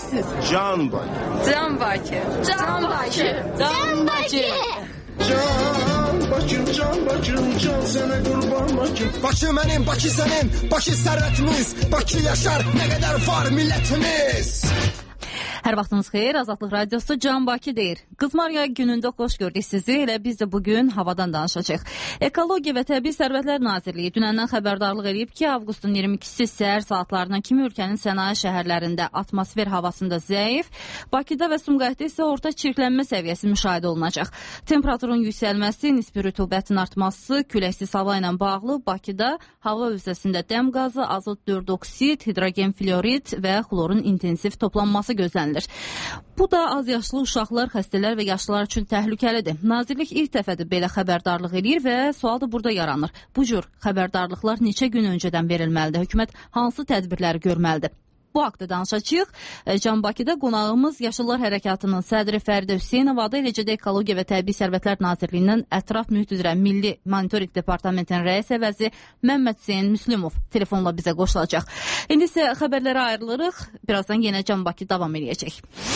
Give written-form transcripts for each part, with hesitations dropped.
deyəcəksiniz? Can Bakı. Can Bakı. Can Bakı. Can Bakı. Can Bakım, can Bakım, can sənə qurban Bakım. Bakı mənim, Bakı sənin, Bakı sərvətimiz, Bakı yaşar, nə qədər var millətimiz. Hər vaxtınız xeyir, Azadlıq Radiosu Can Bakı deyir. Qızmar yay günündə xoş gördük sizi, elə biz də bugün havadan danışacaq. Ekologiya və Təbii Sərvətlər Nazirliyi dünəndən xəbərdarlıq edib ki, avqustun 22-si səhər saatlarına kimi ölkənin sənaye şəhərlərində atmosfer havasında zəif, Bakıda və Sumqayıtda isə orta çirklənmə səviyyəsi müşahidə olunacaq. Temperaturun yüksəlməsi, nisbi rütubətin artması, küləksiz hava ilə bağlı Bakıda hava hövzəsində dəm qazı, azot 4-oksid, hidrogen fluorid və xlorun intensiv toplanması gözlənilir. Bu da az yaşlı uşaqlar, xəstələr və yaşlılar üçün təhlükəlidir. Nazirlik ilk dəfədir belə xəbərdarlıq edir və sual da burada yaranır. Bu cür xəbərdarlıqlar neçə gün öncədən verilməlidir? Hökumət hansı tədbirləri görməlidir? Bu haqda danışacağıq. Can Bakıda qonağımız Yaşıllar Hərəkatının sədri Fəridə Hüseynovadır, eləcə də Ekologiya və Təbii Sərvətlər Nazirliyindən Ətraf Mühit üzrə Milli Monitorinq Departamentinin rəis əvəzi Məmməd Hüseyn Müslümov telefonla bizə qoşulacaq. İndi isə xəbərlərə ayrılırıq. Birazdan yenə Can Bakı davam edəcək.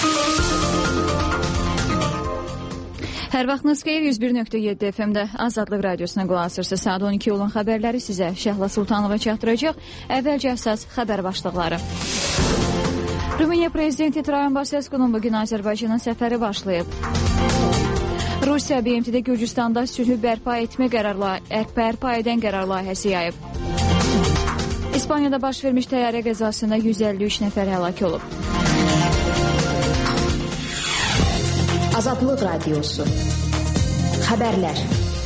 Hər vaxtınız xeyir, 101.7 FM-də Azadlıq Radiosuna qulaq asırsınız. Saat 12 olan xəbərləri sizə Şəhla Sultanova çatdıracaq. Əvvəlcə əsas xəbər başlıqları. Rumıniya Prezidenti Trayan Basescu'nun bugün Azərbaycanın səfəri başlayıb. Rusiya BMT-də Gürcüstanda sülhü bərpa edən qərar layihəsi yayıb. İspaniyada baş vermiş təyyarə qəzasında 153 nəfər həlak olub. Azadlıq Radiosu. Xəbərlər.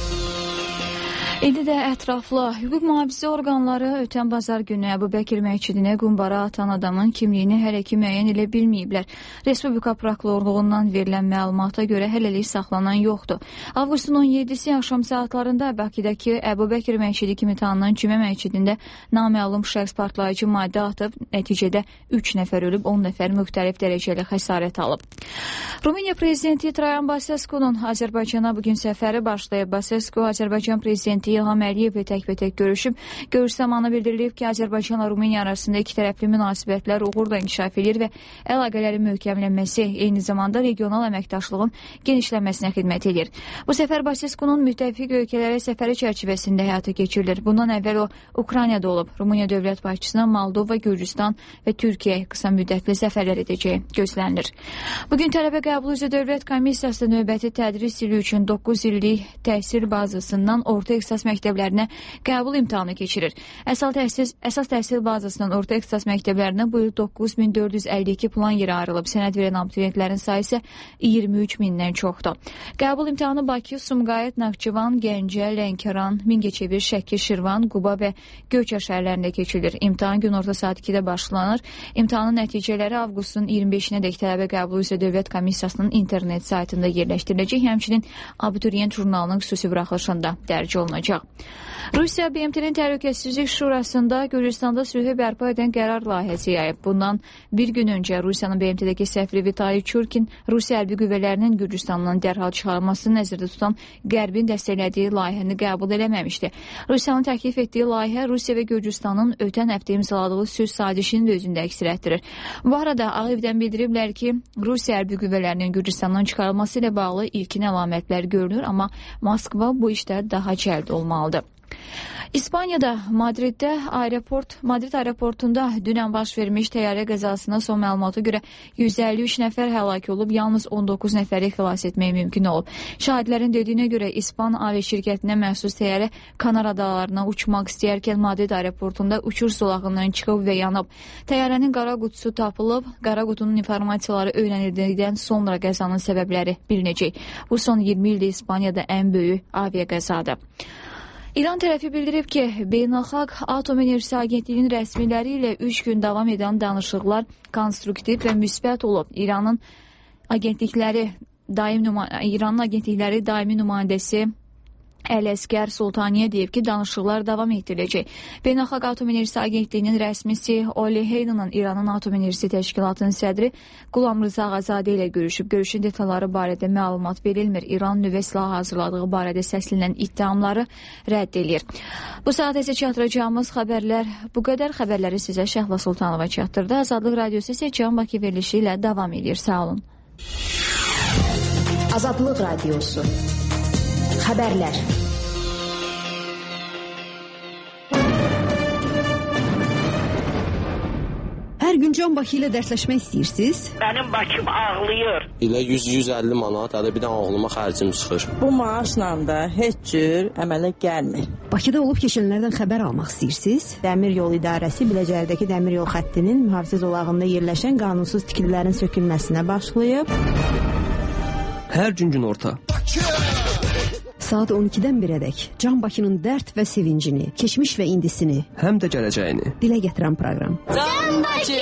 İndi də ətraflı hüquq mühafizə orqanları ötən bazar günü Əbubəkir məscidinə qumbara atan adamın kimliyini hələ ki müəyyən edə bilməyiblər. Respublika prokurorluğundan verilən məlumata görə hələlik saxlanan yoxdur. Avqustun 17-si axşam saatlarında Bakıdakı Əbubəkir məscidi kimi tanınan Cümə məscidində naməlum şəxs partlayıcı maddə atıb, nəticədə 3 nəfər ölüb, 10 nəfər müxtəlif dərəcəli xəsarət alıb. Rumıniya Prezidenti Trayan Basescu'nun Azərbaycana bugün səfəri başlayıb. Basescu Azərbaycan Prezidenti İlham Əliyevlə təkbətək görüşüb. Görüş zamanı bildirilib ki, Azərbaycanla Rumıniya arasında ikitərəfli münasibətlər uğurla inkişaf edir və əlaqələrin möhkəmlənməsi, eyni zamanda regional əməkdaşlığın genişlənməsinə xidmət edir. Bu səfər Basescu'nun müttəfiq ölkələrə səfəri çərçivəsində həyata keçirilir. Bundan əvvəl o Ukraynada olub. Rumıniya dövlət başçısına Moldova, Gürcüstan və Türkiyə qısa müddətli səfərlər edəcəyi gözlənilir. Bugün tələbə qəbulu üzrə Dövlət Komissiyası növbəti tədris ili üçün 9 illik təhsil bazasından orta ixtisas məktəblərinə qəbul imtahanı keçirir. Əsas təhsil bazasından orta ixtisas məktəblərinə bu il 9452 plan yeri ayrılıb. Sənəd verən abituriyentlərin sayı isə 23 mindən çoxdur. Qəbul imtahanı Bakı, Sumqayıt, Naxçıvan, Gəncə, Lənkəran, Mingəçevir, Şəki, Şirvan, Quba və Göyçə şəhərlərində keçirilir. İmtahan günorta saat 2-də başlanır. İmtahanın nəticələri avqustun 25-nədək tələbə qəbulu üzrə Dövlət Komissiyasının internet saytında yerləşdiriləcək. Həmçinin abituriyent jurnalının xüsusi buraxılışında dərc olunacaq. Rusiya BMT-nin Təhlükəsizlik Şurasında Gürcüstanda sülhü bərpa edən qərar layihəsi yayıb. Bundan bir gün öncə Rusiyanın BMT-dəki səfiri Vitali Çurkin Rusiya hərbi qüvvələrinin Gürcüstandan dərhal çıxarılmasını nəzərdə tutan Qərbin dəstəklədiyi layihəni qəbul eləməmişdi. Rusiyanın təklif etdiyi layihə Rusiya və Gürcüstanın ötən həftə imzaladığı sülh sazişini də özündə əks etdirir. Bu arada Ağ Evdən bildiriblər ki, Rusiya hərbi qüvvələrinin Gürcüstandan çıxarılması ilə bağlı ilkin əlamətlər görünür, amma Moskva bu işdə daha cəld olmalıdır. İspaniyada Madrid aeroportunda dünən baş vermiş təyyarə qəzasına son məlumata görə 153 nəfər həlak olub, yalnız 19 nəfəri xilas etmək mümkün olub. Şahidlərin dediyinə görə İspan avi şirkətinə məxsus təyyarə Kanar adalarına uçmaq istəyərkən Madrid aeroportunda uçuş zolağından çıxıb və yanıb. Təyyarənin qara qutusu tapılıb, qara qutunun informasiyaları öyrənildikdən sonra qəzanın səbəbləri bilinəcək. Bu son 20 ildə İspaniyada ən böyük aviaqəzadır. İran tərəfi bildirib ki, Beynəlxalq Atom Enerjisi Agentliyinin rəsmiləri ilə 3 gün davam edən danışıqlar konstruktiv və müsbət olub. İranın agentlikləri daimi nümayəndəsi Ələsgər Sultaniyə deyib ki, danışıqlar davam etdiriləcək. Beynəlxalq Atom Enerjisi Agentliyinin rəsmisi Oli Heydonun İranın Atom Enerjisi Təşkilatının sədri Qulam Rıza Ağazadə ilə görüşüb. Görüşün detalları barədə məlumat verilmir. İran nüvə silahı hazırladığı barədə səslənən iddiamları rədd edir. Bu saat isə çatdıracağımız xəbərlər bu qədər. Xəbərləri sizə Şəhla Sultanova çatdırdı. Azadlıq Radiosu isə Can Bakı verilişi ilə davam edir. Sağ olun. Azadlıq Radiosu. Xəbərlər. Hər gün Can Bakı ilə dərsləşmək istəyirsiniz? Mənim Bakım ağlayır. İlə 100-150 manat, hələ bir də oğluma xərcim çıxır. Bu maaşla da heç cür əmələ gəlmir. Bakıda olub keçənlərdən xəbər almaq istəyirsiniz? Dəmir yol idarəsi Biləcərdəki dəmir yol xəttinin mühafizə zolağında yerləşən qanunsuz tikililərin sökülməsinə başlayıb. Hər gün günorta. Saat 12-dən 1-ədək Can Bakının dərd və sevincini, keçmiş və indisini, həm də gələcəyini dilə gətirən proqram. Can Bakı!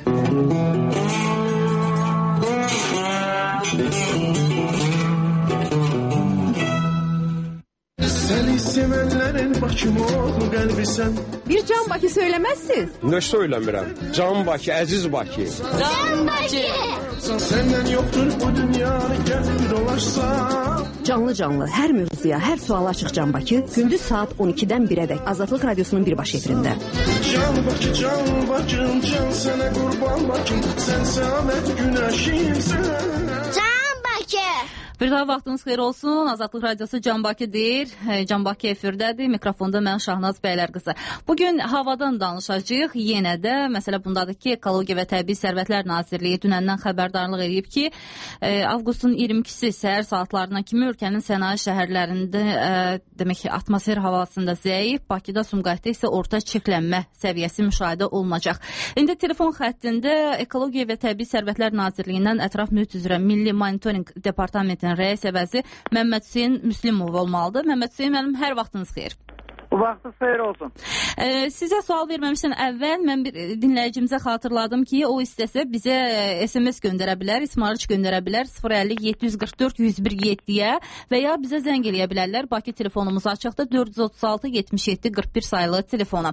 Seni sevenlerin Bakım oldu kalbi sen. Bir Can Bakı söylemezsiz. Ne söylemirəm? Can Bakı, əziz Bakı. Can Bakı! Senden yoktur bu dünyanı gel dolaşsam. Canlı hər mövzuya, hər suala açıq Can Bakı gündüz saat 12-dən 1-ədək Azadlıq Radiosunun birbaşa efirində. Can Bakı, can Bakım, can sənə qurban Bakım, sən səamət günəşimsən. Can Bakı! Bir daha vaxtınız xeyir olsun. Azadlıq Radiosu Can Bakı deyir. Can Bakı efirdədir. Mikrofonda mən Şahnaz Bəylərqızı. Bugün havadan danışacağıq. Yenə də məsələ bundadır ki, Ekologiya və Təbii Sərvətlər Nazirliyi dünəndən xəbərdarlıq edib ki, avqustun 22-si səhər saatlarına kimi ölkənin sənaye şəhərlərində demək ki, atmosfer havasında zəif, Bakıda, Sumqayıtda isə orta çirklənmə səviyyəsi müşahidə olunacaq. İndi telefon xəttində Ekologiya və Təbii Sərvətlər Nazirliyindən Ətraf Mühit üzrə Milli Monitorinq Departamentinin rəis əvəzi Məmməd Hüseyn Müslimov olmalıdır. Məmməd Hüseyn müəllim, hər vaxtınız xeyir. Vaxtınız xeyir olsun. Sizə sual verməmişdən əvvəl mən bir dinləyicimizə xatırladım ki, o istəsə bizə SMS göndərə bilər, ismarıç göndərə bilər 050-744-101-7-yə və ya bizə zəng eləyə bilərlər. Bakı telefonumuz açıqdır 436-77-41 sayılı telefona.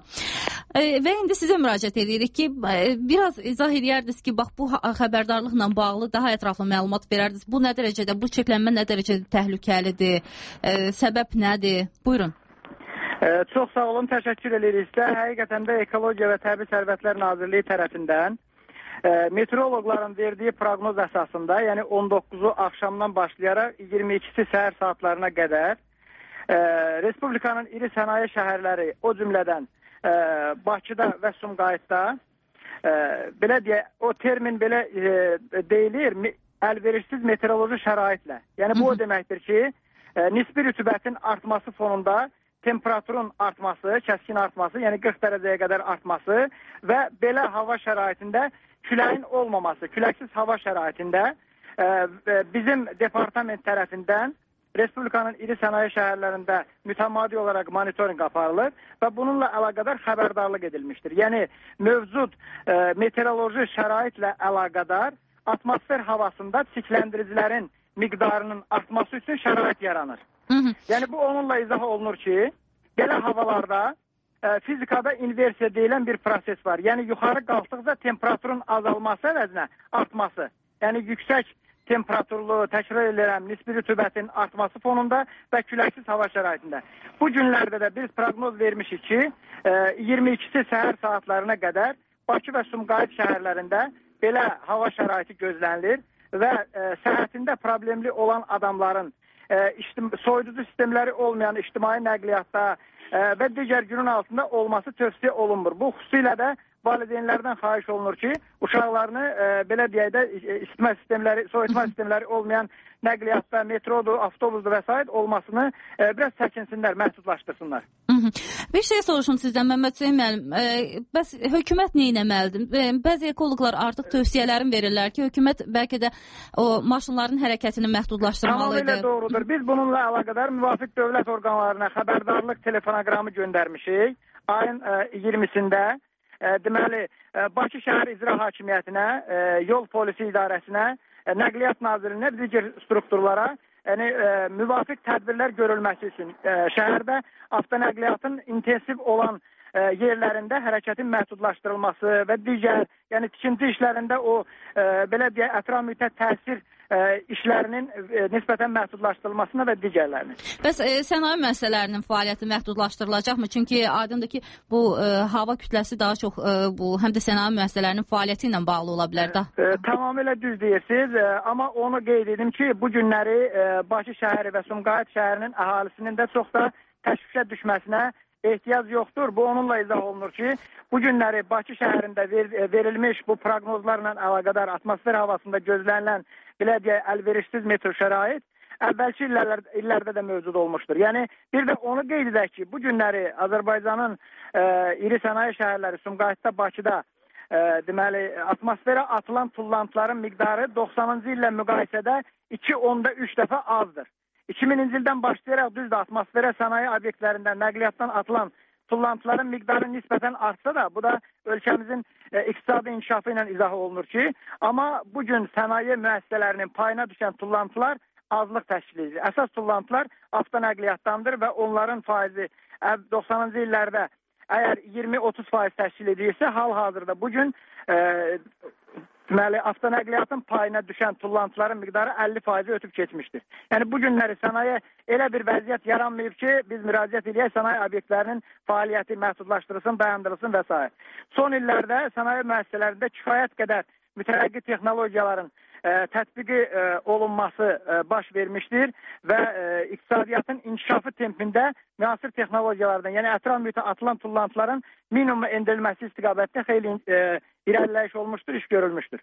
Və indi sizə müraciət edirik ki, biraz izah edərdiniz ki, bax bu xəbərdarlıqla bağlı daha ətraflı məlumat verərdiniz. Bu nə dərəcədə, bu çirklənmə nə dərəcədə təhlükəlidir, səbəb nədir? Buyurun. Çox sağ olun, təşəkkür edirik sizə. Həqiqətən də Ekologiya və Təbii Sərvətlər Nazirliyi tərəfindən meteoroloqların verdiyi proqnoz əsasında, yəni 19-u axşamdan başlayaraq 22-si səhər saatlarına qədər Respublikanın iri sənaye şəhərləri, o cümlədən Bakıda və Sumqayıtda belə deyək, o termin belə deyilir, əlverişsiz meteoroloji şəraitlə. Yəni bu o deməkdir ki, nisbi rütubətin artması fonunda temperaturun artması, kəskin artması, yəni 40 dərəcəyə qədər artması və belə hava şəraitində küləyin olmaması, küləksiz hava şəraitində bizim departament tərəfindən Respublikanın iri sənaye şəhərlərində mütəmadi olaraq monitorinq aparılır və bununla əlaqədar xəbərdarlıq edilmişdir. Yəni mövcud meteoroloji şəraitlə əlaqədar atmosfer havasında çirkləndiricilərin miqdarının artması üçün şərait yaranır. Yəni bu onunla izah olunur ki, belə havalarda fizikada inversiya deyilən bir proses var. Yəni yuxarı qalxdıqca temperaturun azalması əvəzinə artması. Yəni yüksək temperaturlu, təkrar edirəm, nisbi rütubətin artması fonunda və küləksiz hava şəraitində. Bu günlərdə də biz proqnoz vermişik ki, 22-si səhər saatlarına qədər Bakı və Sumqayıt şəhərlərində belə hava şəraiti gözlənilir və səhhətində problemli olan adamların soyuducu sistemləri olmayan ictimai nəqliyyatda və digər günün altında olması tövsiyə olunmur. Bu xüsusilə də valideynlərdən xahiş olunur ki, uşaqlarını belə deyək də isitmə sistemləri, soyutma sistemləri olmayan nəqliyyatda, metrodur, avtobusdur və s. olmasını biraz çəkinsinlər, məhdudlaşdırsınlar. Bir şey soruşum sizdən, Məmməd Hüseyn müəllim. Bəs hökumət nə etməlidir? Bəzi ekoloqlar artıq tövsiyələrin verirlər ki, hökumət bəlkə də o maşınların hərəkətini məhdudlaşdırmalıdır. Tamamilə doğrudur. Biz bununla əlaqədar müvafiq dövlət orqanlarına xəbərdarlıq telefonogramı göndərmişik. Ayın 20-sində deməli, Bakı şəhər icra hakimiyyətinə, yol polisi idarəsinə, nəqliyyat nazirinə, digər strukturlara yəni müvafiq tədbirlər görülməsi üçün şəhərdə avtonəqliyyatın intensiv olan yerlərində hərəkətin məhdudlaşdırılması və digər, yəni tikinti işlərində o belə deyək ətraf mühitə təsir işlərinin nisbətən məhdudlaşdırılmasına və digərlərinin. Bəs sənaye müəssisələrinin fəaliyyəti məhdudlaşdırılacaqmı? Çünki aydındır ki, bu hava kütləsi daha çox bu həm də sənaye müəssisələrinin fəaliyyəti ilə bağlı ola bilər də. Tamamilə düz deyirsiniz, amma onu qeyd edim ki, bu günləri Bakı şəhəri və Sumqayıt şəhərinin əhalisinin də çox da təşvişə düşməsinə ehtiyac yoxdur. Bu onunla izah olunur ki, bu günləri Bakı şəhərində verilmiş bu proqnozlarla əlaqədar atmosfer havasında gözlənilən belə deyək əlverişsiz meteo şərait əvvəlki illərdə də mövcud olmuşdur. Yəni bir də onu qeyd edək ki, bu günləri Azərbaycanın iri sənaye şəhərləri Sumqayıtda, Bakıda deməli atmosferə atılan tullantıların miqdarı 90-cı illə müqayisədə 2.3 dəfə azdır. 2000-ci ildən başlayaraq düzdür atmosferə sənaye obyektlərindən nəqliyyatdan atılan tullantıların miqdarı nisbətən artsa da, bu da ölkəmizin iqtisadi inkişafı ilə izah olunur ki, amma bugün sənaye müəssisələrinin payına düşən tullantılar azlıq təşkil edir. Əsas tullantılar avtonəqliyyatdandır və onların faizi 90-cı illərdə əgər 20-30% təşkil edirsə, hal-hazırda bugün deməli, avtonəqliyyatın payına düşən tullantıların miqdarı 50% ötüb keçmişdir. Yəni, bu günləri sənaye elə bir vəziyyət yaranmayıb ki, biz müraciət edək sənaye obyektlərinin fəaliyyəti məhdudlaşdırılsın, dayandırılsın və s. Son illərdə sənaye müəssisələrində kifayət qədər mütərəqqi texnologiyaların tətbiqi olunması baş vermişdir və iqtisadiyyatın inkişafı tempində müasir texnologiyalardan, yəni ətraf mühitə atılan tullantıların minimuma endirilməsi istiqamətdə xeyli irəliləyiş olmuşdur, iş görülmüşdür.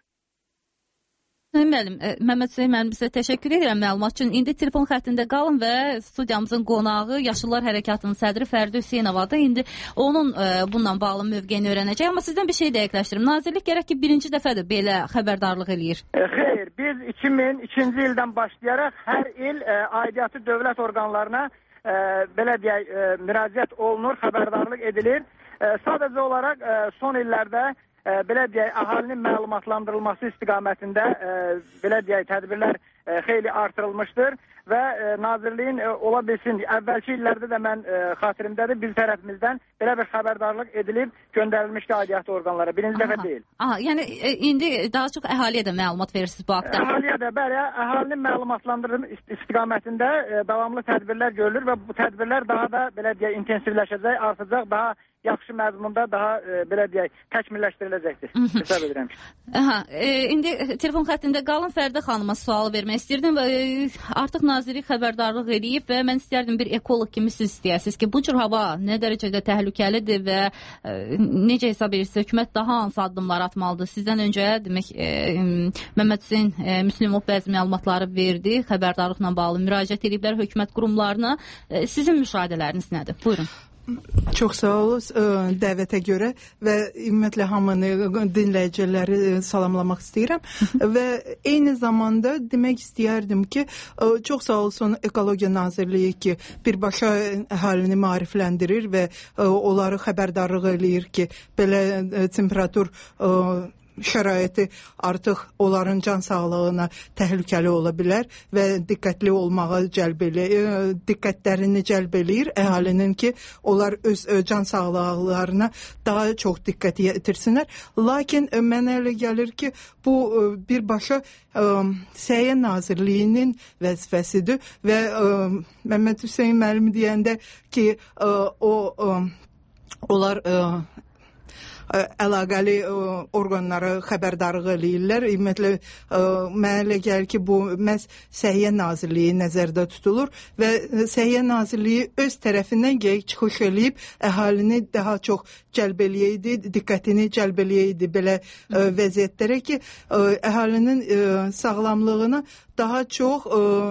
Müəllim, Məmməd Hüseyn müəllim, sizə təşəkkür edirəm məlumat üçün. İndi telefon xəttində qalın və studiyamızın qonağı Yaşıllar Hərəkatının sədri Fərdi Hüseynovadır. İndi onun bununla bağlı mövqeyini öyrənəcək. Amma sizdən bir şey dəqiqləşdirim. Nazirlik gərək ki, birinci dəfədir belə xəbərdarlıq eləyir. Xeyr, biz 2002-ci ildən başlayaraq hər il aidiyyatı dövlət orqanlarına belə deyək, müraciət olunur, xəbərdarlıq edilir. Sadəcə olaraq son illərdə belə deyək, əhalinin məlumatlandırılması istiqamətində belə deyək, tədbirlər xeyli artırılmışdır və Nazirliyin ola bilsin, əvvəlki illərdə də mən xatirimdədir, biz tərəfimizdən belə bir xəbərdarlıq edilib, göndərilmişdi aidiyyatı orqanlara, birinci dəfə deyil. Yəni indi daha çox əhaliyə də məlumat verirsiniz bu haqda? Əhaliyə də, bəli, əhalinin məlumatlandırılması istiqamətində davamlı tədbirlər görülür və bu tədbirlər daha da belə deyək, intensivləşəcək, artacaq, daha yaxşı məzmunda, daha belə deyək, təkmilləşdiriləcəkdir. Hesab edirəm ki. İndi telefon xəttində qalın, Fərdə xanıma sual vermək istəyirdim. Artıq Nazirlik xəbərdarlıq edib və mən istərdim bir ekoloq kimi siz istəyəsiniz ki, bu cür hava nə dərəcədə təhlükəlidir və necə hesab edirsiniz, hökumət daha hansı addımlar atmalıdır? Sizdən öncə demək Məmməd Hüseyn Müslümov bəzi məlumatları verdi, xəbərdarlıqla bağlı müraciət ediblər hökumət qurumlarına. Sizin müşahidələriniz nədir? Buyurun. Çox sağ olun dəvətə görə və ümumiyyətlə hamını dinləyiciləri salamlamaq istəyirəm və eyni zamanda demək istəyərdim ki, çox sağ olsun Ekologiya Nazirliyi ki, birbaşa əhalini maarifləndirir və onları xəbərdarlıq eləyir ki, belə temperatur şəraiti artıq onların can sağlığına təhlükəli ola bilər və diqqətli olmağa diqqətlərini cəlb eləyir əhalinin ki, onlar öz can sağlıqlarına daha çox diqqət yetirsinlər. Lakin mənə elə gəlir ki, bu birbaşa Səhiyyə Nazirliyinin vəzifəsidir və Məmməd Hüseyn müəllim deyəndə ki, onlar əlaqəli orqanlara xəbərdarlıq eləyirlər. Ümumiyyətlə, mənə elə gəlir ki, bu məhz Səhiyyə Nazirliyi nəzərdə tutulur və Səhiyyə Nazirliyi öz tərəfindən çıxış eləyib, əhalini daha çox cəlb eləyəydi, diqqətini cəlb eləyəydi belə vəziyyətlərə ki, əhalinin sağlamlığına daha çox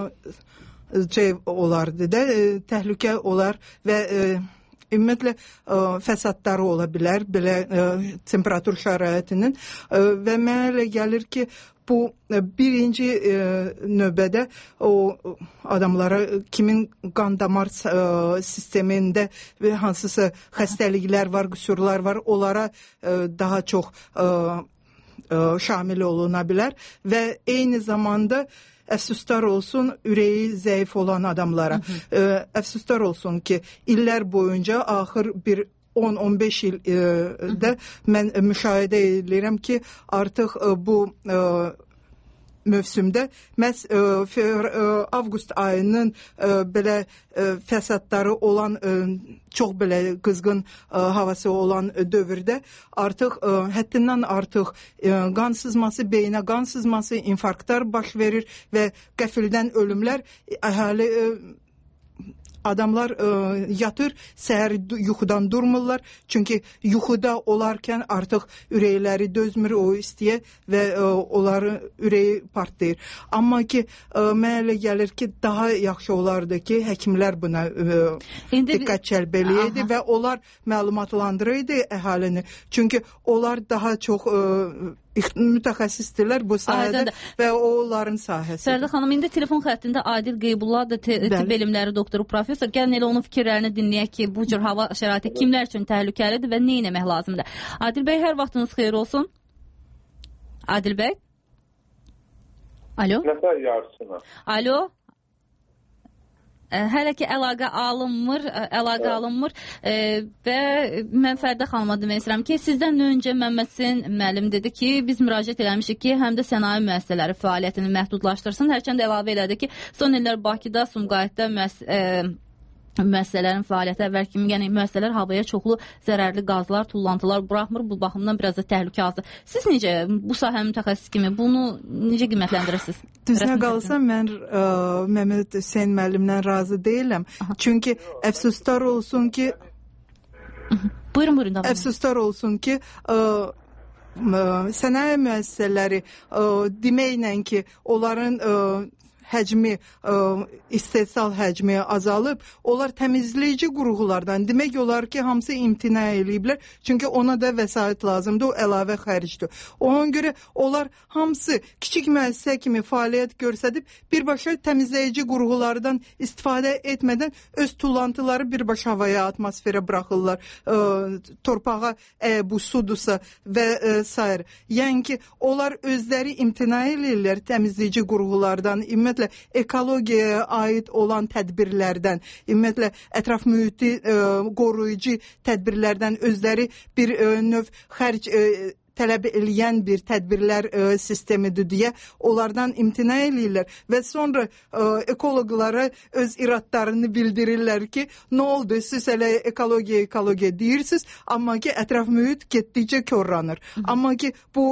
olardı da, təhlükə olar və ümumiyyətlə fəsadları ola bilər belə temperatur şəraitinin və mənə elə gəlir ki, bu birinci növbədə o adamlara kimin qan damar sistemində hansısa xəstəliklər var, qüsurlar var, onlara daha çox şamil oluna bilər və eyni zamanda əfsuslar olsun ürəyi zəif olan adamlara. Əfsuslar olsun ki, illər boyunca axır bir 10-15 ildə mən müşahidə edirəm ki, artıq bu mövsümdə məhz avqust ayının belə fəsadları olan, çox belə qızğın havası olan dövrdə artıq həddindən artıq qan sızması, beynə qan sızması, infarktlar baş verir və qəfildən ölümlər, əhali adamlar yatır, səhər yuxudan durmurlar. Çünki yuxuda olarkən artıq ürəkləri dözmür o istiyə və onların ürəyi partlayır. Amma ki, mənə elə gəlir ki, daha yaxşı olardı ki, həkimlər buna diqqət cəlb eləyirdi və onlar məlumatlandırırdı əhalini. Çünki onlar daha çox mütəxəssisdirlər bu sahədə və onların sahəsi. Sərdə xanım, indi telefon xəttində Adil Qeybullah da tibb elmləri doktoru professor. Gəlin elə onun fikirlərini dinləyək ki, bu cür hava şəraiti kimlər üçün təhlükəlidir və nə etmək lazımdır? Adil bəy, hər vaxtınız xeyir olsun. Adil bəy? Alo? Nəfər yarısına. Alo? Hələ ki əlaqə alınmır və mən Fərdə xanıma demək istəyirəm ki, sizdən öncə Məmmədsin müəllim dedi ki, biz müraciət eləmişik ki, həm də sənaye müəssisələri fəaliyyətini məhdudlaşdırsın. Hərçənd əlavə elədi ki, son illər Bakıda, Sumqayıtda müəssisələrin fəaliyyəti əvvəl kimi, yəni müəssisələr havaya çoxlu zərərli qazlar, tullantılar buraxmır. Bu baxımdan biraz da təhlükə azdır. Siz necə bu sahənin mütəxəssis kimi bunu necə qiymətləndirirsiniz? Düzünə qalsam mən Məmməd Hüseyn müəllimdən razı deyiləm. Çünki əfsuslar olsun ki buyurun. Əfsuslar olsun ki sənaye müəssisələri deməklə ki, onların həcmi, istehsal həcmi azalıb, onlar təmizləyici qurğulardan, demək olar ki, hamısı imtina eləyiblər, çünki ona da vəsait lazımdır, o əlavə xərcdir. Ona görə onlar hamısı kiçik müəssisə kimi fəaliyyət göstərib, birbaşa təmizləyici qurğulardan istifadə etmədən öz tullantıları birbaşa havaya, atmosferə buraxırlar, torpağa bu sudursa və s. Yəni ki, onlar özləri imtina eləyirlər təmizləyici qurğulardan, ümumiyyətlə ekologiyaya aid olan tədbirlərdən, ümumiyyətlə ətraf mühiti qoruyucu tədbirlərdən özləri bir növ xərc tələb eləyən bir tədbirlər sistemidir deyə onlardan imtina eləyirlər və sonra ekoloqlara öz iradlarını bildirirlər ki, nə oldu, siz elə ekologiya deyirsiniz, amma ki, ətraf mühit getdikcə korlanır. Amma ki, bu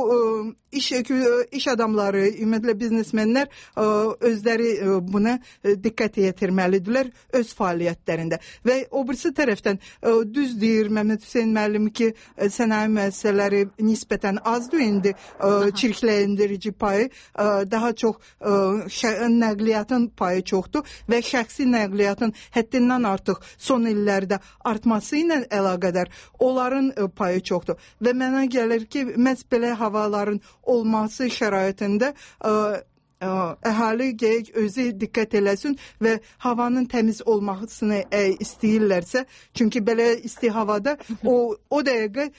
iş adamları, ümumiyyətlə biznesmenlər özləri buna diqqət yetirməlidirlər öz fəaliyyətlərində. Və o birisi tərəfdən düz deyir Məmməd Hüseyn müəllim ki, sənaye müəssisələri nisbətən azdır indi, çirkləndirici payı, daha çox nəqliyyatın payı çoxdur və şəxsi nəqliyyatın həddindən artıq son illərdə artması ilə əlaqədar onların payı çoxdur. Və mənə gəlir ki, məhz belə havaların olması şəraitində əhali gərək özü diqqət eləsin və havanın təmiz olmasını istəyirlərsə, çünki belə isti havada o dəqiqə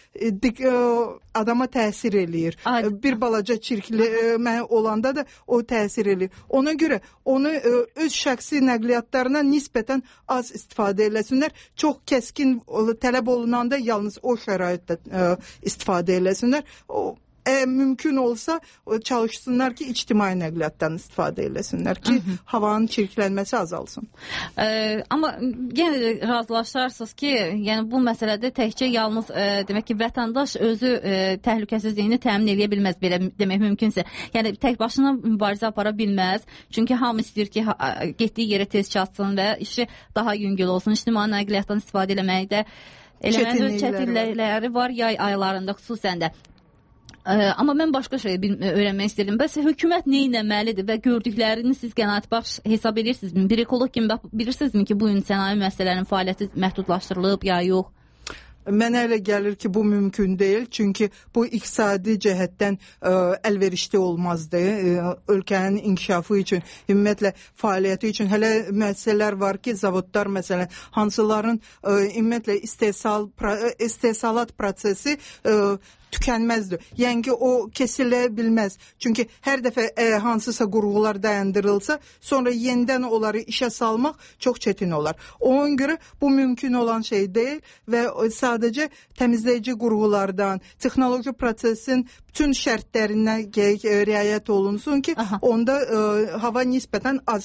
adama təsir eləyir. Bir balaca çirklənmə olanda da o təsir eləyir. Ona görə onu öz şəxsi nəqliyyatlarına nisbətən az istifadə eləsinlər. Çox kəskin tələb olunanda yalnız o şəraitdə istifadə eləsinlər. Mümkün olsa çalışsınlar ki, ictimai nəqliyyatdan istifadə eləsinlər ki, havanın çirklənməsi azalsın. Amma yenə də razılaşarsınız ki, yəni bu məsələdə təkcə yalnız demək ki, vətəndaş özü təhlükəsizliyini təmin edə bilməz, belə demək mümkünsə. Yəni tək başına mübarizə apara bilməz. Çünki hamı istəyir ki, getdiyi yerə tez çatsın və işi daha yüngül olsun. İctimai nəqliyyatdan istifadə eləməkdə çətinlikləri var yay aylarında xüsusən də. Amma mən başqa şey öyrənmək istəyirdim. Bəs hökumət nə etməlidir və gördüklərini siz qənaətbəxş hesab edirsinizmi? Bir ekoloq kimi bilirsinizmi ki, bu gün sənaye müəssisələrinin fəaliyyəti məhdudlaşdırılıb ya yox? Mənə elə gəlir ki, bu mümkün deyil. Çünki bu iqtisadi cəhətdən əlverişli olmazdı. Ölkənin inkişafı üçün, ümumiyyətlə fəaliyyəti üçün. Hələ müəssisələr var ki, zavodlar məsələn, hansıların ümumiyyətlə istehsalat prosesi tükənməzdir. Yəni ki, o kesilə bilməz. Çünki hər dəfə hansısa qurğular dayandırılsa, sonra yenidən onları işə salmaq çox çətin olar. Ona görə bu mümkün olan şey deyil və sadəcə təmizləyici qurğulardan, texnoloji prosesin bütün şərtlərinə riayət olunsun ki, onda hava nisbətən az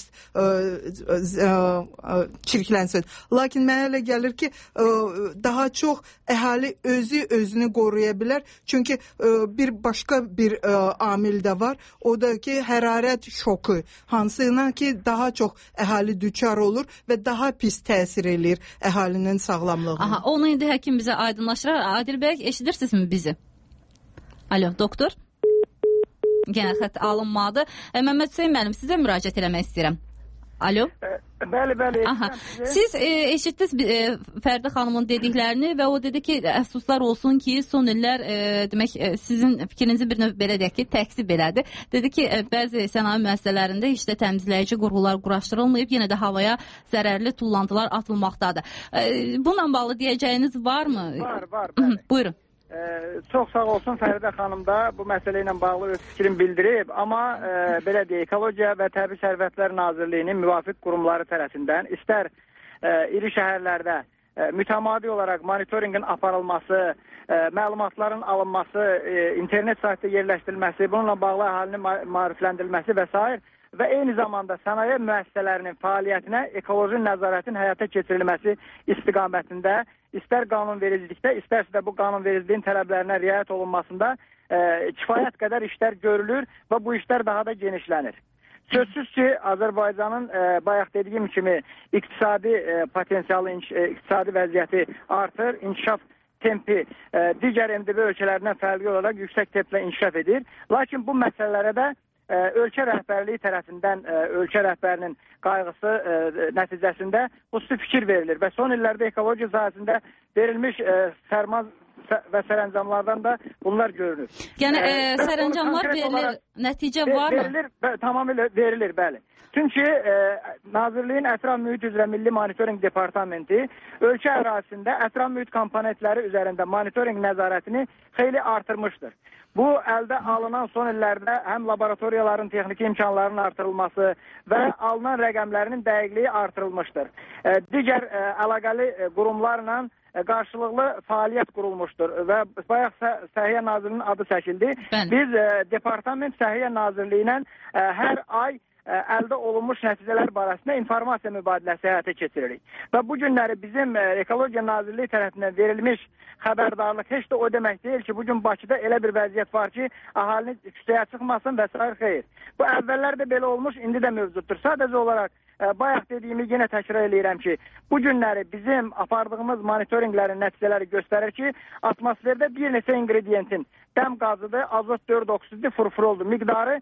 çirklənsin. Lakin mənə elə gəlir ki, daha çox əhali özünü qoruya bilər. Çünki bir başqa bir amil də var. O da ki, hərarət şoku, hansına ki, daha çox əhali düçar olur və daha pis təsir eləyir əhalinin sağlamlığına. Onu indi həkim bizə aydınlaşdırar. Adil bəy, eşidirsinizmi bizi? Alo, doktor. Yenə xətt alınmadı. Məmməd Hüseyn müəllim, sizə müraciət eləmək istəyirəm. Alo. Bəli. Siz eşitdiniz Fərdə xanımın dediklərini və o dedi ki, əfsuslar olsun ki, son illər demək sizin fikrinizi bir növ belə deyək ki, təksib elədi. Dedi ki, bəzi sənaye müəssisələrində heç də təmizləyici qurğular quraşdırılmayıb, yenə də havaya zərərli tullantılar atılmaqdadır. Bununla bağlı deyəcəyiniz varmı? Var. Buyurun. Çox sağ olsun Fəridə xanım da bu məsələ ilə bağlı öz fikrini bildirib, amma belə deyək, Ekologiya və Təbii Sərvətlər Nazirliyinin müvafiq qurumları tərəfindən istər iri şəhərlərdə mütəmadi olaraq monitorinqin aparılması, məlumatların alınması, internet saytda yerləşdirilməsi, bununla bağlı əhalinin maarifləndirilməsi və s. və eyni zamanda sənaye müəssisələrinin fəaliyyətinə ekoloji nəzarətin həyata keçirilməsi istiqamətində istər qanunvericilikdə, istərsə də bu qanunvericiliyin tələblərinə riayət olunmasında kifayət qədər işlər görülür və bu işlər daha da genişlənir. Sözsüz ki, Azərbaycanın bayaq dediyim kimi iqtisadi potensialı, iqtisadi vəziyyəti artır, inkişaf tempi digər MDB ölkələrindən fərqli olaraq yüksək templə inkişaf edir. Lakin bu məsələlərə də ölkə rəhbərliyi tərəfindən ölkə rəhbərinin qayğısı nəticəsində xüsusi fikir verilir və son illərdə ekologiya sahəsində verilmiş sərmaz və sərəncamlardan da bunlar görünür. Yəni sərəncamlar verilir, nəticə var mı? Tamamilə verilir, bəli. Çünki Nazirliyin Ətraf Mühit üzrə Milli Monitoring Departamenti ölkə ərazisində ətraf mühit komponentləri üzərində monitoring nəzarətini xeyli artırmışdır. Bu, əldə alınan son illərdə həm laboratoriyaların texniki imkanlarının artırılması və alınan rəqəmlərinin dəqiqliyi artırılmışdır. Digər əlaqəli qurumlarla qarşılıqlı fəaliyyət qurulmuşdur və bayaq Səhiyyə Nazirliyinin adı çəkildi. Biz Departament Səhiyyə Nazirliyinə hər ay əldə olunmuş nəticələr barəsində informasiya mübadiləsi həyata keçiririk. Və bu günləri bizim Ekologiya Nazirliyi tərəfindən verilmiş xəbərdarlıq heç də o demək deyil ki, bugün Bakıda elə bir vəziyyət var ki, əhalinin küçəyə çıxmasın və s. xeyr. Bu əvvəllər də belə olmuş, indi də mövcuddur. Sadəcə olaraq bayaq dediyimi yenə təkrar eləyirəm ki, bu günləri bizim apardığımız monitorinqlərin nəticələri göstərir ki, atmosferdə bir neçə ingredientin dəm qazıdır, azot 4 oksiddir, furfuroldur. Miqdarı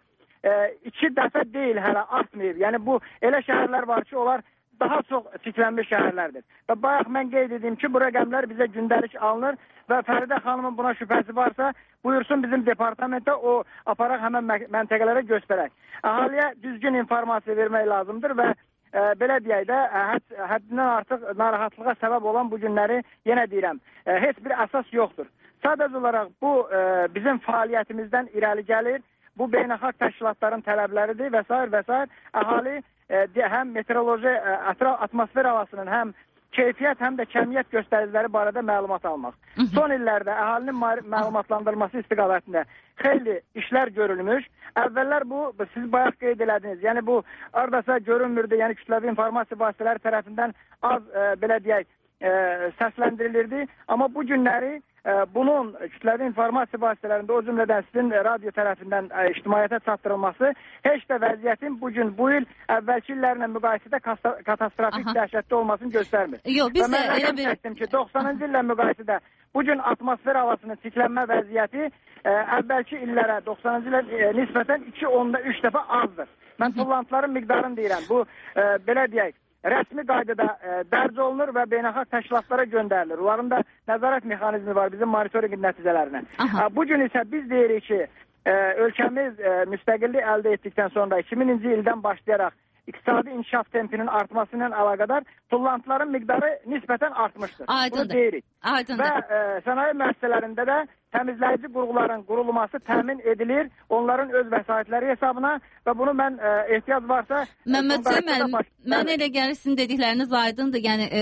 2 dəfə deyil, hələ artmayıb. Yəni bu elə şəhərlər var ki, onlar daha çox çirklənmiş şəhərlərdir. Və bayaq mən qeyd edeyim ki, bu rəqəmlər bizə gündəlik alınır və Fəridə xanımın buna şübhəsi varsa, buyursun bizim departamentdə o aparaq həmən məntəqələrə göstərək. Əhaliyə düzgün informasiya vermək lazımdır və belə deyək də, həddindən artıq narahatlığa səbəb olan bu günləri yenə deyirəm, heç bir əsas yoxdur. Sadəcə olaraq bu bizim fəaliyyətimizdən irəli gəlir. Bu beynəlxalq təşkilatların tələbləridir və s. Əhali həm meteoroloji atmosfer havasının həm keyfiyyət, həm də kəmiyyət göstəriciləri barədə məlumat almaq. Son illərdə əhalinin məlumatlandırılması istiqamətində xeyli işlər görülmüş. Əvvəllər bu, siz bayaq qeyd elədiniz, yəni bu aradasa görünmürdü, yəni kütləvi informasiya vasitələri tərəfindən az, belə deyək, səsləndirilirdi. Amma bu günləri bunun kütləvi informasiya vasitələrində, o cümlədən sizin radio tərəfindən ictimaiyyətə çatdırılması heç də vəziyyətin bugün, bu il əvvəlki illərlə müqayisədə katastrofik dəhşətli olmasını göstərmir. Və mən rəqəm çəkdim ki, 90-cı illə müqayisədə bugün atmosfer havasının çirklənmə vəziyyəti əvvəlki illərə 90-cı ilə nisbətən 2,3 dəfə azdır. Mən tullantıların miqdarını deyirəm. Bu, belə deyək, rəsmi qaydada dərc olunur və beynəlxalq təşkilatlara göndərilir. Onların da nəzarət mexanizmi var bizim monitorinq nəticələrinə. Bugün isə biz deyirik ki, ölkəmiz müstəqillik əldə etdikdən sonra 2000-ci ildən başlayaraq iqtisadi inkişaf tempinin artması ilə əlaqədar tullantıların miqdarı nisbətən artmışdır. Aydındır. Bunu deyirik. Aydındır. Və sənaye müəssisələrində də təmizləyici qurğuların qurulması təmin edilir onların öz vəsaitləri hesabına və bunu mən ehtiyac varsa... Məmməd Cəməl, mən elə gəlir sizin dedikləriniz aydındır.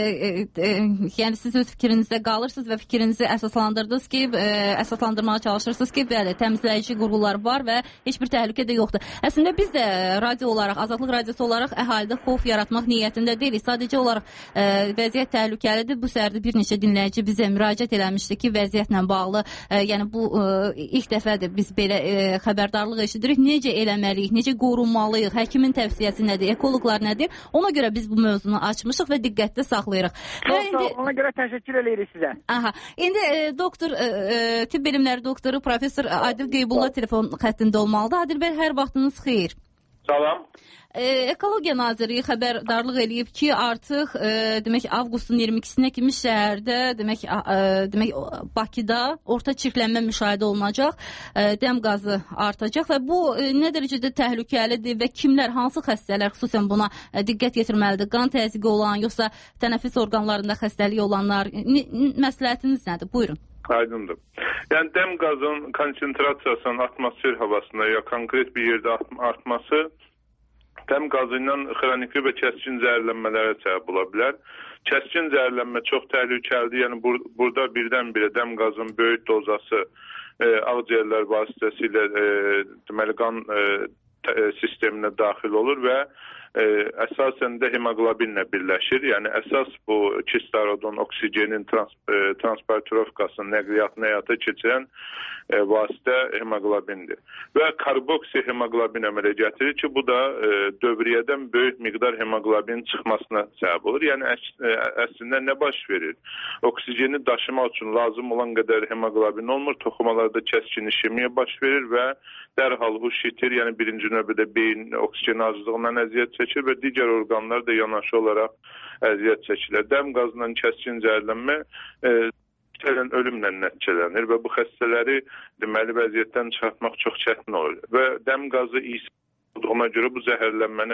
Yəni siz öz fikrinizdə qalırsınız və fikrinizi əsaslandırdınız ki, əsaslandırmağa çalışırsınız ki, bəli, təmizləyici qurğular var və heç bir təhlükə də yoxdur. Əslində biz də radio olaraq, Azadlıq Radiosu olaraq əhalidə xof yaratmaq niyyətində deyilik. Sadəcə olaraq vəziyyət təhlükəlidir. Bu səhərdə bir neçə dinləyici bizə müraciət eləmişdi ki, vəziyyətlə bağlı, yəni bu ilk dəfədir biz belə xəbərdarlıq eşidirik. Necə eləməliyik, necə qorunmalıyıq, həkimin təvsiyəsi nədir, ekoloqlar nədir? Ona görə biz bu mövzunu açmışıq və diqqətdə saxlayırıq. Ona görə təşəkkür edirik sizə. Aha. İndi doktor, tibb bilimləri doktoru professor Adil Qeybulla telefon xəttində olmalıdır. Adil bəy, hər vaxtınız xeyir. Salam. Ekologiya Nazirliyi xəbərdarlıq eləyib ki, artıq demək avqustun 22-sinə kimi şəhərdə demək Bakıda orta çirklənmə müşahidə olunacaq, dəm qazı artacaq və bu nə dərəcədə təhlükəlidir və kimlər, hansı xəstələr xüsusən buna diqqət yetirməlidir? Qan təzyiqi olan, yoxsa tənəffüs orqanlarında xəstəliyi olanlar, məsləhətiniz nədir? Buyurun. Aydındır. Yəni dəm qazının konsentrasiyasının atmosfer havasında ya konkret bir yerdə artması dəm qazı ilə xroniki və kəskin zəhərlənmələrə səbəb ola bilər. Kəskin zəhərlənmə çox təhlükəlidir. Yəni burada birdən-birə dəm qazının böyük dozası ağciyərlər vasitəsilə deməli qan sisteminə daxil olur və əsasən də hemoqlobinlə birləşir. Yəni əsas bu kislorodun, oksigenin transportirovkasının nəqliyyatını həyata keçirən vasitə hemoqlobindir. Və karboksi hemoqlobin əmələ gətirir ki, bu da dövriyyədən böyük miqdar hemoqlobin çıxmasına səbəb olur. Yəni əslində nə baş verir? Oksigeni daşımaq üçün lazım olan qədər hemoqlobin olmur, toxumalarda kəskin işemiya baş verir və dərhal huş itir, yəni birinci növbədə beyin oksigen azlığından əziyyət çəkir və digər orqanlar da yanaşı olaraq əziyyət çəkilir. Dəm qazından kəskin zəhərlənmə ölümlə nəticələnir və bu xəstələri deməli vəziyyətdən çıxartmaq çox çətin olur. Və dəm qazı olduğuna görə bu zəhərlənməni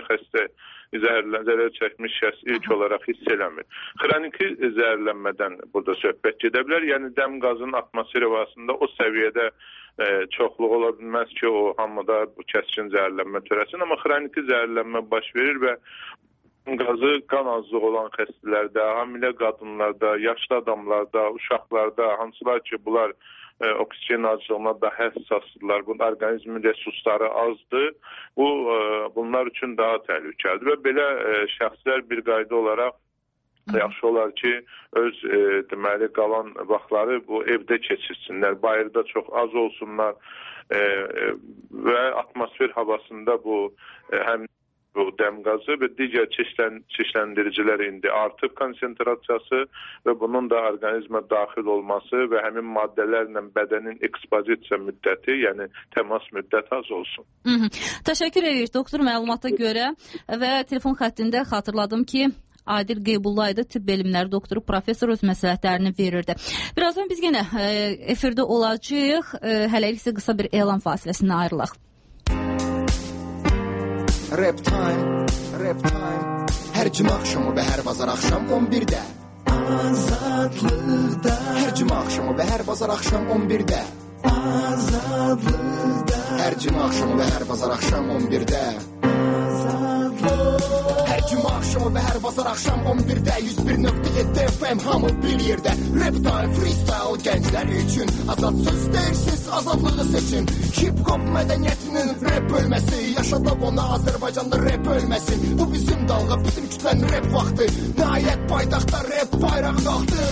zərər çəkmiş şəxs ilk olaraq hiss eləmir. Xroniki zəhərlənmədən burada söhbət gedə bilər. Yəni dəm qazının atmosfer havasında o səviyyədə çoxluq ola bilməz ki, o hamıda bu kəskin zəhərlənmə törəsin, amma xroniki zəhərlənmə baş verir və qazı qan azlığı olan xəstələrdə, hamilə qadınlarda, yaşlı adamlarda, uşaqlarda, hansılar ki, bunlar oksigen azlığına daha həssasdırlar, bunun orqanizmin resursları azdır, bunlar üçün daha təhlükəlidir və belə şəxslər bir qayda olaraq yaxşı olar ki, öz deməli qalan vaxtları bu evdə keçirsinlər, bayırda çox az olsunlar və atmosfer havasında bu həm bu dəm qazı və digər çeşidləndiricilər indi artıb konsentrasiyası və bunun da orqanizmə daxil olması və həmin maddələrlə bədənin ekspozisiya müddəti, yəni təmas müddəti az olsun. Təşəkkür edirik doktor məlumata görə və telefon xəttində xatırladım ki, Adil Qeybulla tibb elmləri doktoru professor öz məsləhətlərini verirdi. Birazdan biz yenə efirdə olacağıq. Hələlik isə qısa bir elan fasiləsindən ayrılaq. Rap time, rap time. Hər cümə axşamı və hər bazar axşam 11-də. Azadlıqda. Hər cümə axşamı və hər bazar axşam 11-də. Azadlıqda. Hər cümə axşamı və hər bazar axşam 11-də. Hər cümə axşamı və hər bazar axşam 11-də 101.7 FM hamı bir yerdə. Rap time, freestyle gənclər üçün azad söz deyirsiz, azadlığı seçin. Hip-hop mədəniyyətinin rap bölməsi, yaşadıb ona Azərbaycanda rap ölməsin. Bu bizim dalğa, bizim kütlənin rap vaxtı. Nəhayət paytaxtda rap bayrağı qalxdı.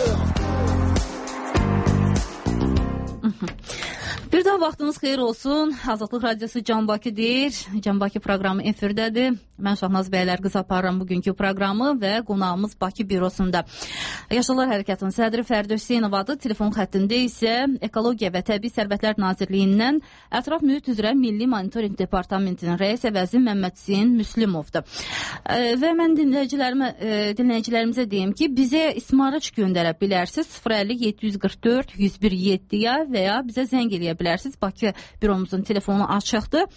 Bir daha vaxtınız xeyir olsun. Azadlıq Radiosu Can Bakı deyir. Can Bakı proqramı efirdədir. Mən Şahnaz bəylər qız aparıram bugünkü proqramı və qonağımız Bakı bürosunda. Yaşlılar Hərəkatının sədri Fərdi Hüseynovadır. Telefon xəttində isə Ekologiya və Təbii Sərvətlər Nazirliyindən Ətraf Mühit üzrə Milli Monitorinq Departamentinin rəis əvəzi Məmməd Hüseyn Müslümovdur. Və mən dinləyicilərimizə deyim ki, bizə ismarıç göndərə bilərsiniz 050 744 101 7-yə və ya bizə zəng eləyə bilərsiniz. bilərsiniz. Bakı büromuzun telefonu açıqdır.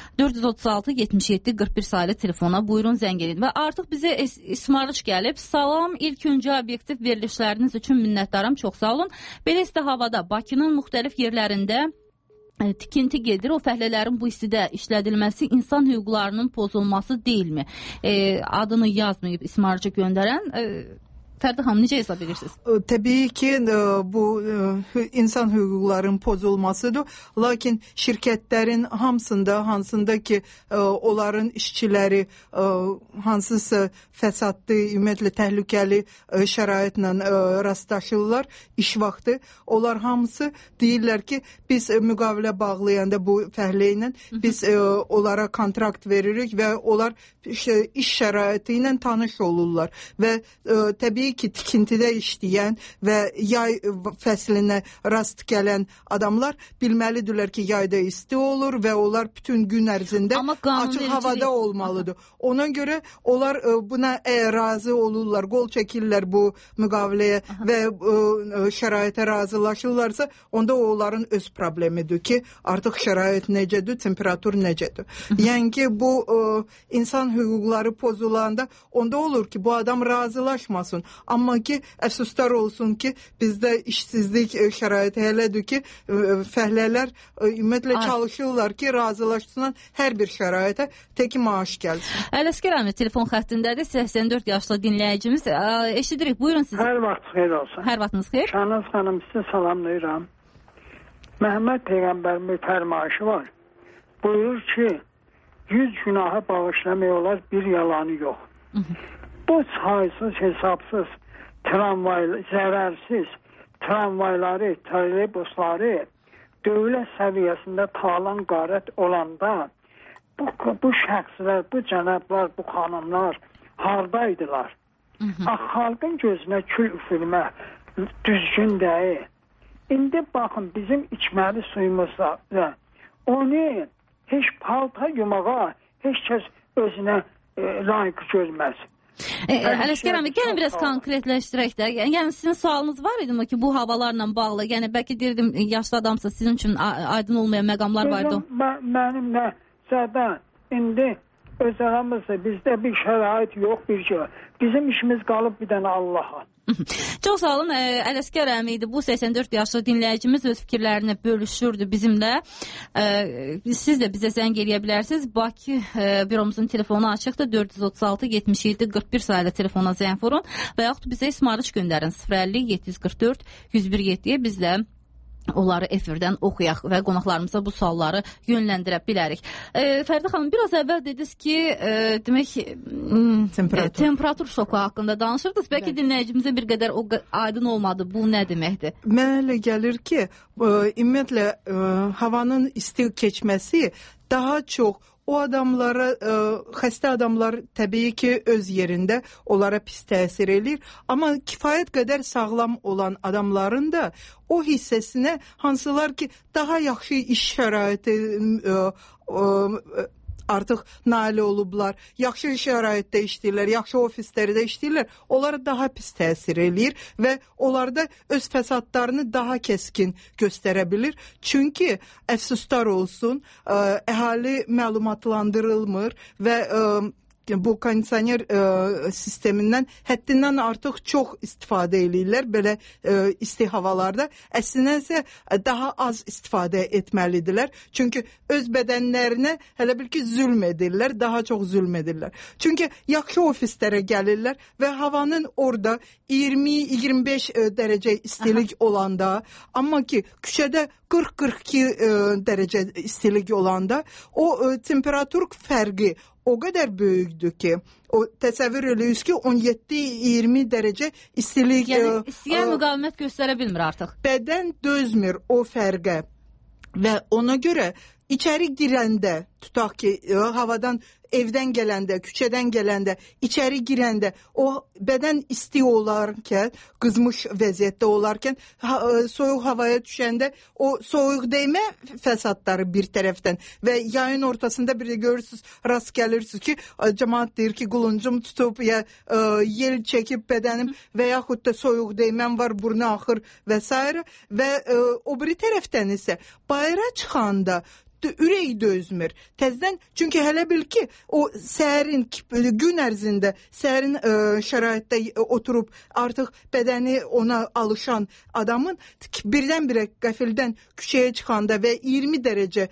436-77-41 sayılı telefona buyurun zəng edin. Və artıq bizə ismarış gəlib. Salam, ilk öncə obyektiv verilişləriniz üçün minnətdaram. Çox sağ olun. Belə isti havada Bakının müxtəlif yerlərində tikinti gedir. O fəhlələrin bu istidə işlədilməsi insan hüquqlarının pozulması deyilmi? Adını yazmayıb ismarıcı göndərən Fərdi xanım, necə hesab edirsiniz? Təbii ki, bu insan hüquqlarının pozulmasıdır. Lakin şirkətlərin hansında ki, onların işçiləri hansısa fəsadlı, ümumiyyətlə təhlükəli şəraitlə rastlaşırlar iş vaxtı. Onlar hamısı deyirlər ki, biz müqavilə bağlayanda bu fəhlə ilə biz onlara kontrakt veririk və onlar iş şəraiti ilə tanış olurlar. Və təbii ki, tikintidə işləyən və yay fəslinə rast gələn adamlar bilməlidirlər ki, yayda isti olur və onlar bütün gün ərzində açıq havada olmalıdır. Ona görə onlar buna razı olurlar, qol çəkirlər bu müqaviləyə və şəraitə razılaşırlarsa, onda onların öz problemidir ki, artıq şərait necədir, temperatur necədir. Yəni ki, bu insan hüquqları pozulanda onda olur ki, bu adam razılaşmasın. Amma ki, əfsuslar olsun ki, bizdə işsizlik şəraiti elədir ki, fəhlələr ümumiyyətlə çalışırlar ki, razılaşsınlar hər bir şəraitə, teki maaş gəlsin. Ələsgər əmi telefon xəttindədir, 84 yaşlı dinləyicimiz. Eşidirik, buyurun siz. Hər vaxt xeyir olsun. Hər vaxtınız xeyir. Şahnaz xanım, sizi salamlayıram. Məhəmməd Peyğəmbərimin fərmayışı var. Buyurur ki, 100 günahı bağışlamaq olar, bir yalanı yox. Bu saysız, hesabsız, zərərsiz tramvayları, trolleybusları dövlət səviyyəsində talan qarət olanda bu şəxslər, bu cənablar, bu xanımlar hardaydılar? Xalqın gözünə kül üfürmək düzgün deyil. İndi baxın, bizim içməli suyumuzda onu heç palta yumağa heç kəs özünə layiq görməz. Ələsgər əmi, gəlin biraz konkretləşdirək də. Yəni sizin sualınız var idi mi ki, bu havalarla bağlı? Yəni bəlkə deyirdim, yaşlı adamsa sizin üçün aydın olmayan məqamlar var idi. Mənim nəzərdən indi öz aramızda bizdə bir şərait yox, bir şey. Bizim işimiz qalıb bir dənə Allaha. Çox sağ olun. Ələsgər əmi idi. Bu 84 yaşlı dinləyicimiz öz fikirlərini bölüşürdü bizimlə. Siz də bizə zəng eləyə bilərsiniz. Bakı büromuzun telefonu açıqdır. 436-77-41 sayılı telefona zəng vurun və yaxud bizə ismarış göndərin. 050-744-101-7-yə bizlə onları efirdən oxuyaq və qonaqlarımıza bu sualları yönləndirə bilərik. Fərdi xanım, biraz əvvəl dediniz ki, demək temperatur şoku haqqında danışırdınız. Bəlkə dinləyicimizə bir qədər aydın olmadı. Bu nə deməkdir? Mənə elə gəlir ki, ümumiyyətlə havanın isti keçməsi daha çox o adamlara, xəstə adamlar təbii ki, öz yerində onlara pis təsir edir. Amma kifayət qədər sağlam olan adamların da o hissəsinə hansılar ki, daha yaxşı iş şəraiti artıq nail olublar, yaxşı şəraitdə işləyirlər, yaxşı ofislərdə işləyirlər, onlara daha pis təsir eləyir və onlarda öz fəsadlarını daha kəskin göstərə bilir. Çünki əfsuslar olsun, əhali məlumatlandırılmır və bu kondisioner sistemindən həddindən artıq çox istifadə edirlər belə isti havalarda. Əslində isə daha az istifadə etməlidirlər. Çünki öz bədənlərinə hələ bil ki zülm edirlər, daha çox zülm edirlər. Çünki yaxşı ofislərə gəlirlər və havanın orada 20-25 dərəcə istilik olanda, amma ki küçədə 40-42 dərəcə istilik olanda o temperatur fərqi o qədər böyükdür ki, o təsəvvür edirsiniz ki, 17-20 dərəcə istilik... Yəni, istiyə müqavimət göstərə bilmir artıq. Bədən dözmür o fərqə və ona görə içəri girəndə tutaq ki, havadan evdən gələndə, küçədən gələndə, içəri girəndə, o bədən isti olarkən, qızmış vəziyyətdə olarkən, soyuq havaya düşəndə o soyuq dəymə fəsadları bir tərəfdən və yayın ortasında bir də görürsünüz, rast gəlirsiniz ki, cəmaat deyir ki, quluncum tutub, ya yel çəkib bədənim və yaxud da soyuq dəyməm var, burnu axır və s. Və o biri tərəfdən isə bayıra çıxanda ürək dözmür. Təzdən, çünki hələ bil ki, o səhərin, gün ərzində səhərin şəraitdə oturub artıq bədəni ona alışan adamın birdən-birə qəfildən küçəyə çıxanda və 20 dərəcə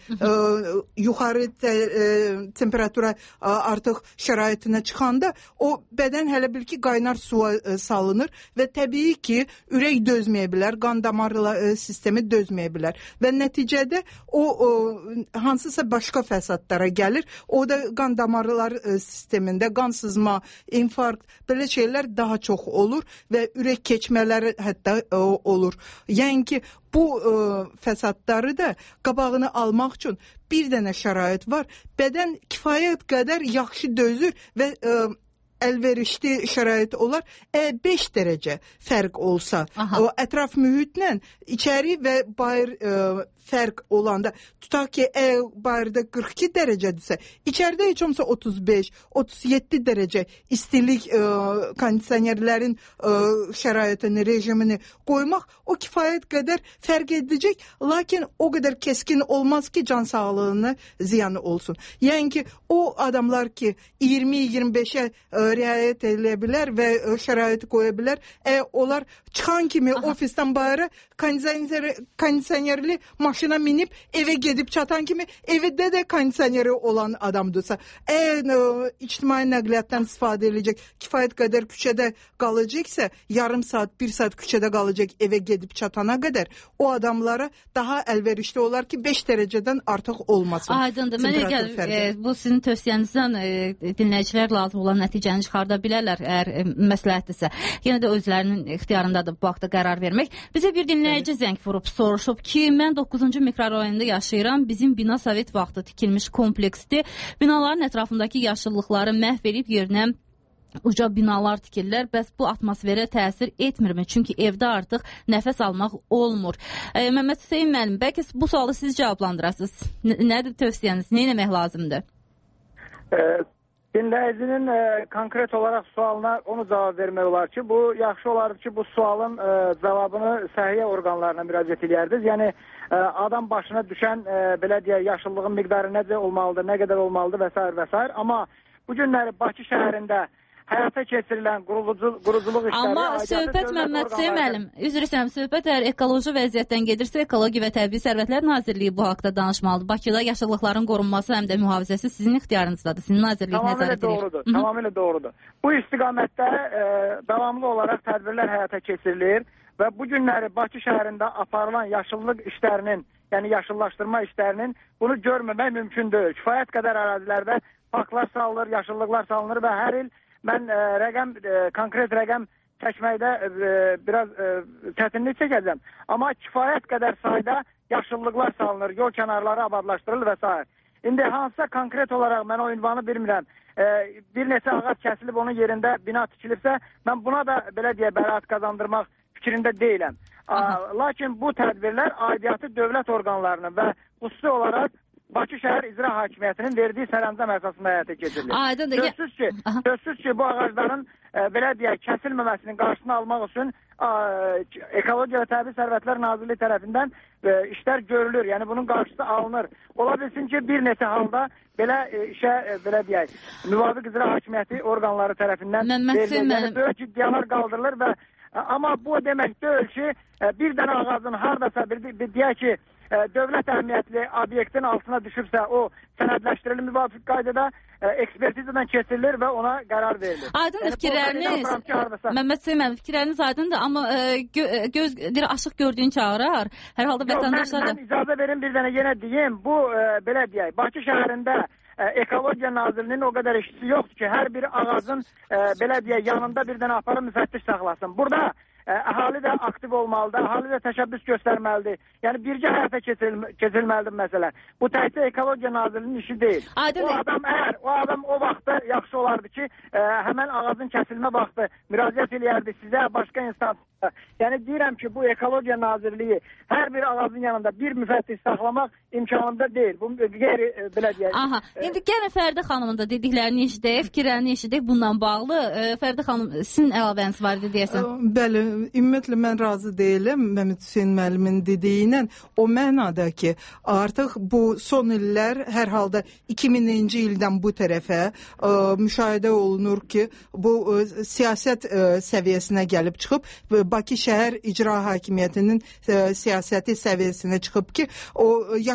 yuxarı temperatura artıq şəraitinə çıxanda o bədən hələ bil ki, qaynar suya salınır və təbii ki, ürək dözməyə bilər, qan damar sistemi dözməyə bilər və nəticədə o hansısa başqa fəsadlara gəlir. O da qan damarlar sistemində qan sızma, infarkt, belə şeylər daha çox olur və ürək keçmələri hətta olur. Yəni ki, bu fəsadları da qabağını almaq üçün bir dənə şərait var. Bədən kifayət qədər yaxşı dözür və əlverişli şərait olar. 5 dərəcə fərq olsa, o ətraf mühitlə içəri və bayır fərq olanda, tutaq ki, bayırda 42 dərəcədirsə, içəridə heç olmasa 35-37 dərəcə istilik kondisionerlərin şəraitini, rejimini qoymaq o kifayət qədər fərq edəcək, lakin o qədər keskin olmaz ki, can sağlığına ziyanı olsun. Yəni ki, o adamlar ki, 20-25-ə riayət edə bilər və şəraiti qoya bilər, onlar çıxan kimi ofisdən bayıra kondisionerli maşına minib evə gedib çatan kimi evdə də kondisioneri olan adamdırsa, ictimai nəqliyyatdan istifadə edəcək, kifayət qədər küçədə qalacaqsa, yarım saat, 1 saat küçədə qalacaq evə gedib çatana qədər o adamlara daha əlverişli olar ki, 5 dərəcədən artıq olmasın. Aydındır. Mənə bu sizin tövsiyənizdən dinləyicilər lazım olan nəticəni çıxarda bilərlər, əgər məsləhətdirsə. Yenə də özlərinin ixtiyarındadır bu haqda qərar vermək. Bizə bir dinləyici zəng vurub soruşub ki, mən 9-cu mikrorayonda yaşayıram. Bizim bina Sovet vaxtı tikilmiş kompleksdir. Binaların ətrafındakı yaşıllıqları məhv edib yerinə uca binalar tikirlər. Bəs bu atmosferə təsir etmirmi? Çünki evdə artıq nəfəs almaq olmur. Məhəmməd Hüseyin müəllim, bəlkə bu sualı siz cavablandırasınız. Nədir tövsiyəniz? Nə etmək lazımdır? Dinləyicinin konkret olaraq sualına onu cavab vermək olar ki, bu yaxşı olardı ki, bu sualın cavabını səhiyyə orqanlarına müraciət edərdiniz. Yəni, adam başına düşən, belə deyək, yaşıllığın miqdarı necə olmalıdır, nə qədər olmalıdır və s. və s. Amma bu günləri Bakı şəhərində həyata keçirilən quruculuq işləri... Amma söhbət Məhəmməd Hüseyin müəllim, üzr istəyirəm, söhbət əgər ekoloji vəziyyətdən gedirsə, Ekologiya və Təbii Sərvətlər Nazirliyi bu haqda danışmalıdır. Bakıda yaşıllıqların qorunması həm də mühafizəsi sizin ixtiyarınızdadır, sizin nazirlik nəzarət edir. Tamamilə doğrudur. Bu istiqamətdə davamlı olaraq tədbirlər həyata keçirilir və bu günləri Bakı şəhərində aparılan yaşıllıq işlərinin, yəni yaşıllaşdırma işlərinin bunu görməmək mümkün deyil. Kifayət qədər ərazilərdə parklar salınır, yaşıllıqlar salınır və hər il mən konkret rəqəm çəkməkdə biraz çətinlik çəkəcəm. Amma kifayət qədər sayda yaşıllıqlar salınır, yol kənarları abadlaşdırılır və s. İndi hansısa konkret olaraq mən o ünvanı bilmirəm. Bir neçə ağac kəsilib onun yerində bina tikilibsə, mən buna da belə deyə bəraət qazandırmaq fikrində deyiləm. Lakin bu tədbirlər aidiyyatı dövlət orqanlarının və xüsusi olaraq Bakı şəhər icra hakimiyyətinin verdiyi sərəncam əsasında həyata keçirilir. Sözsüz ki, bu ağacların belə deyək, kəsilməməsinin qarşısını almaq üçün Ekologiya və Təbii Sərvətlər Nazirliyi tərəfindən işlər görülür. Yəni bunun qarşısı alınır. Ola bilsin ki, bir neçə halda belə işə, belə deyək, müvafiq icra hakimiyyəti orqanları tərəfindən verilir. Yəni böyük iddialar qaldırılır və amma bu demək deyil ki, bir dənə ağacın hardasa deyək ki, dövlət əhəmiyyətli obyektin altına düşübsə, o sənədləşdirilir müvafiq qaydada, ekspertizadan keçirilir və ona qərar verilir. Aydındır fikirləriniz, Məhəmməd Hüseyin müəllim, fikirləriniz aydındır, amma açıq gördüyün çağırar. Hər halda vətəndaşlar da... Mən icazə verin bir dənə yenə deyim, bu belə deyək, Bakı şəhərində Ekologiya Nazirliyinin o qədər işçisi yoxdur ki, hər bir ağacın belə deyək, yanında bir dənə aparıb müfəttiş saxlasın. Burada əhali də aktiv olmalıdır, əhali də təşəbbüs göstərməlidir. Yəni bircə həyata keçirilməlidir məsələ. Bu təkcə Ekologiya Nazirliyinin işi deyil. O adam o vaxtda yaxşı olardı ki, həmən ağacın kəsilmə vaxtı müraciət eləyərdi sizə, başqa instanslara. Yəni deyirəm ki, bu Ekologiya Nazirliyi hər bir ağacın yanında bir müfəttiş saxlamaq imkanında deyil. Bu qeyri belə deyək. Aha. İndi gəlin Fərdə xanımın da dediklərini eşidək, fikirlərini eşidək bununla bağlı. Fərdə xanım, sizin əlavəniz var idi deyəsən. Bəli, ümumiyyətlə mən razı deyiləm Məmməd Hüseyn müəllimin dediyindən. O mənada ki, artıq bu son illər hər halda 2000-ci ildən bu tərəfə müşahidə olunur ki, bu siyasət səviyyəsinə gəlib çıxıb, Bakı şəhər icra hakimiyyətinin siyasəti səviyyəsinə çıxıb ki, o